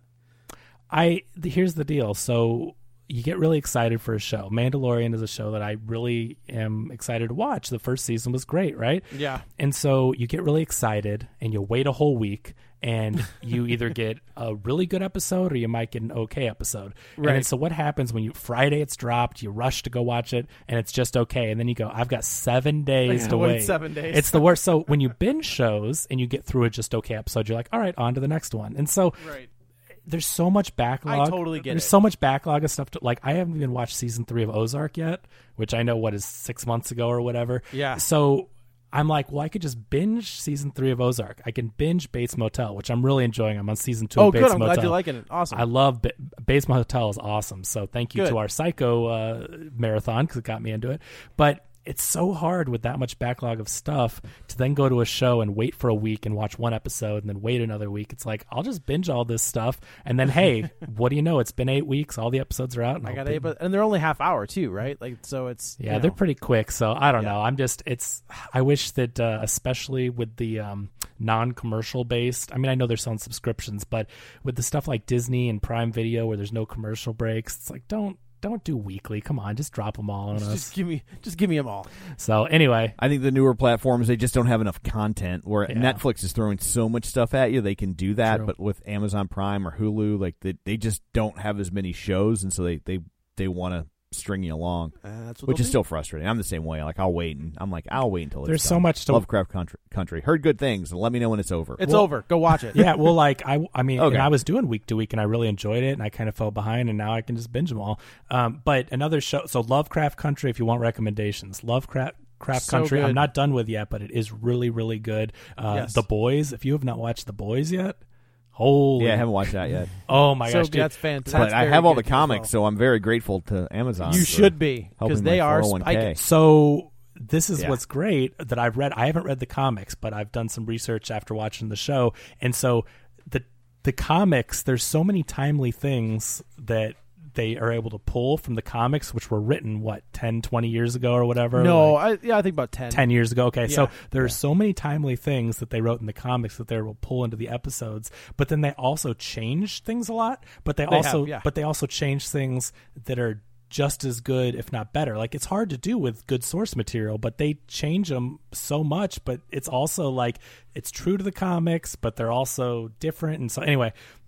I th- here's the deal. So you get really excited for a show. Mandalorian is a show that I really am excited to watch. The first season was great, right? Yeah. And so you get really excited and you wait a whole week and you either get a really good episode or you might get an okay episode. And then Right. so what happens when you Friday it's dropped, you rush to go watch it and it's just okay. And then you go, I've got seven days gotta to wait wait. seven days. It's the worst. So when you binge shows and you get through a just okay episode, you're like, all right, on to the next one. And so Right. there's so much backlog. I totally get There's it. so much backlog of stuff. To, like I haven't even watched season three of Ozark yet, which I know what is six months ago or whatever. Yeah. So I'm like, well, I could just binge season three of Ozark. I can binge Bates Motel, which I'm really enjoying. I'm on season two Oh, of Bates good. I'm Motel. glad you're liking it. Awesome. I love ba- Bates Motel is awesome. So thank you Good. to our Psycho uh, marathon because it got me into it. But it's so hard with that much backlog of stuff to then go to a show and wait for a week and watch one episode and then wait another week. It's like, I'll just binge all this stuff. And then, hey, what do you know? It's been eight weeks. All the episodes are out. And I I'll got bin- eight, but and they're only half hour too, right? Like so, it's yeah, you they're know. pretty quick. So I don't Yeah. know. I'm just, it's, I wish that, uh, especially with the um, non commercial based, I mean, I know they're selling subscriptions, but with the stuff like Disney and Prime Video where there's no commercial breaks, it's like, don't, don't do weekly. Come on, just drop them all on us. Just give me, just give me them all. So anyway, I think the newer platforms, they just don't have enough content. Where Yeah. Netflix is throwing so much stuff at you, they can do that. True. But with Amazon Prime or Hulu, like they, they just don't have as many shows, and so they they, they want to string you along, Uh, that's what which they'll is do. still frustrating. I'm the same way. Like I'll wait, and I'm like I'll wait until it's There's so done. much to- Lovecraft Country. Country heard good things. Let me know when it's over. It's Well- over. Go watch it. yeah, well, like I, I mean, Okay. and I was doing week to week, and I really enjoyed it, and I kind of fell behind, and now I can just binge them all. Um, but another show, so Lovecraft Country. If you want recommendations, Lovecraft Craft So Country. good. I'm not done with yet, but it is really, really good. Uh, Yes. The Boys. If you have not watched The Boys yet, holy, Yeah, I haven't watched that yet. oh my so gosh, dude. that's fantastic. but I very have all the good as comics, well. so I'm very grateful to Amazon. You for should be helping because they my are four oh one k. spiking. So this is Yeah. what's great that I've read. I haven't read the comics, but I've done some research after watching the show. And so the the comics, there's so many timely things that they are able to pull from the comics, which were written, what, ten, twenty years ago or whatever? No, Like, I, yeah, I think about ten. ten years ago. Okay, Yeah. so there are so many timely things that they wrote in the comics that they will pull into the episodes, but then they also change things a lot, but they, They also have, yeah. but they also change things that are just as good, if not better. Like it's hard to do with good source material, but they change them so much, but it's also like it's true to the comics, but they're also different. And so anyway,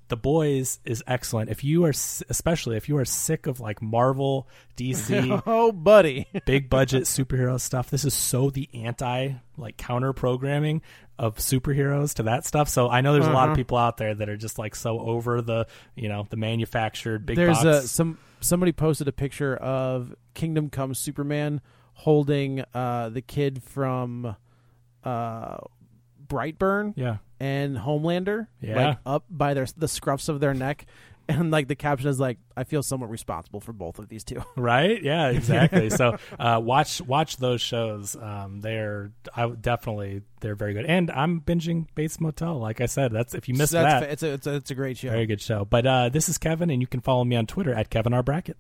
The Boys is excellent. If you are, especially if you are sick of like Marvel, D C, oh buddy, big budget superhero stuff, this is so the anti like counter programming of superheroes to that stuff. So I know there's uh-huh. a lot of people out there that are just like so over the, you know, the manufactured big there's box. A, some somebody posted a picture of Kingdom Come Superman holding uh, the kid from uh, Brightburn. Yeah. And Homelander, yeah. like up by their the scruffs of their neck, and like the caption is like, "I feel somewhat responsible for both of these two." Right? Yeah, exactly. so uh, watch watch those shows. Um, they're I would definitely they're very good. And I'm binging Bates Motel. Like I said, that's if you missed so that's, that, it's a, it's a it's a great show. Very good show. But uh, this is Kevin, and you can follow me on Twitter at Kevin R Brackett.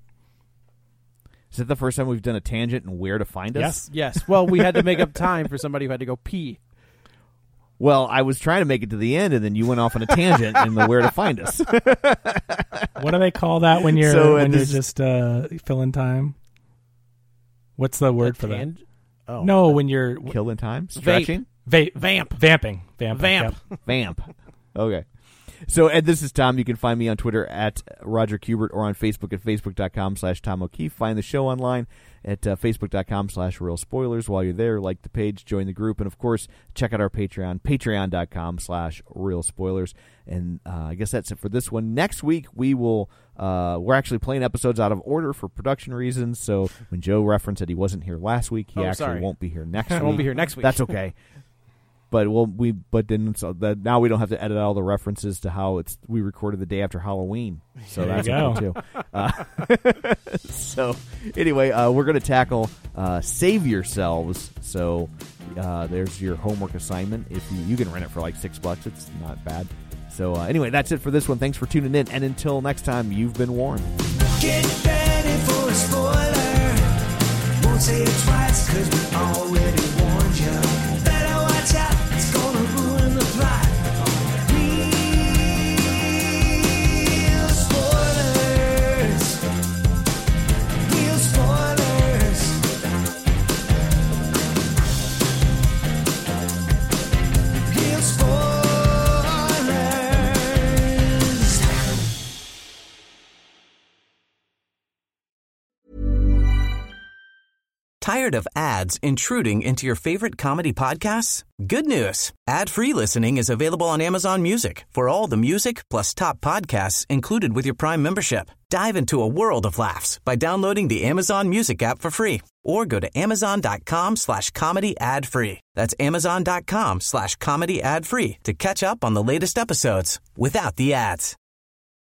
Is that the first time we've done a tangent and where to find us? Yes. Yes. Well, we had to make up time for somebody who had to go pee. Well, I was trying to make it to the end, and then you went off on a tangent in the where to find us. What do they call that when you're so, when this, you're just uh, filling time? What's the word for tang- that? Oh, no, when you're killing time, stretching, Va- vamp, vamping, vamping, vamp, yep. vamp. Okay. So, Ed, this is Tom. You can find me on Twitter at Roger Kubert or on Facebook at facebook.com slash Tom O'Keefe. Find the show online at uh, facebook.com slash Real Spoilers. While you're there, like the page, join the group, and, of course, check out our Patreon, patreon.com slash Real Spoilers. And uh, I guess that's it for this one. Next week, we will uh, we're actually playing episodes out of order for production reasons. So when Joe referenced that he wasn't here last week, he oh, actually sorry. won't be here next I week. won't be here next week. That's okay. But well, we but then so that now we don't have to edit all the references to how it's we recorded the day after Halloween, so there that's you okay go. too. Uh, so anyway, uh, we're going to tackle uh, Save Yourselves. So uh, there's your homework assignment. If you you can rent it for like six bucks, it's not bad. So uh, anyway, that's it for this one. Thanks for tuning in, and until next time, you've been warned. Get ready for a spoiler. Won't say it twice, cause we already warned you. Better watch out, it's gonna ruin the plot. Real spoilers. Real spoilers. Real spoilers. Tired of ads intruding into your favorite comedy podcasts? Good news. Ad-free listening is available on Amazon Music for all the music plus top podcasts included with your Prime membership. Dive into a world of laughs by downloading the Amazon Music app for free or go to amazon.com slash comedy ad free. That's amazon.com slash comedy ad free to catch up on the latest episodes without the ads.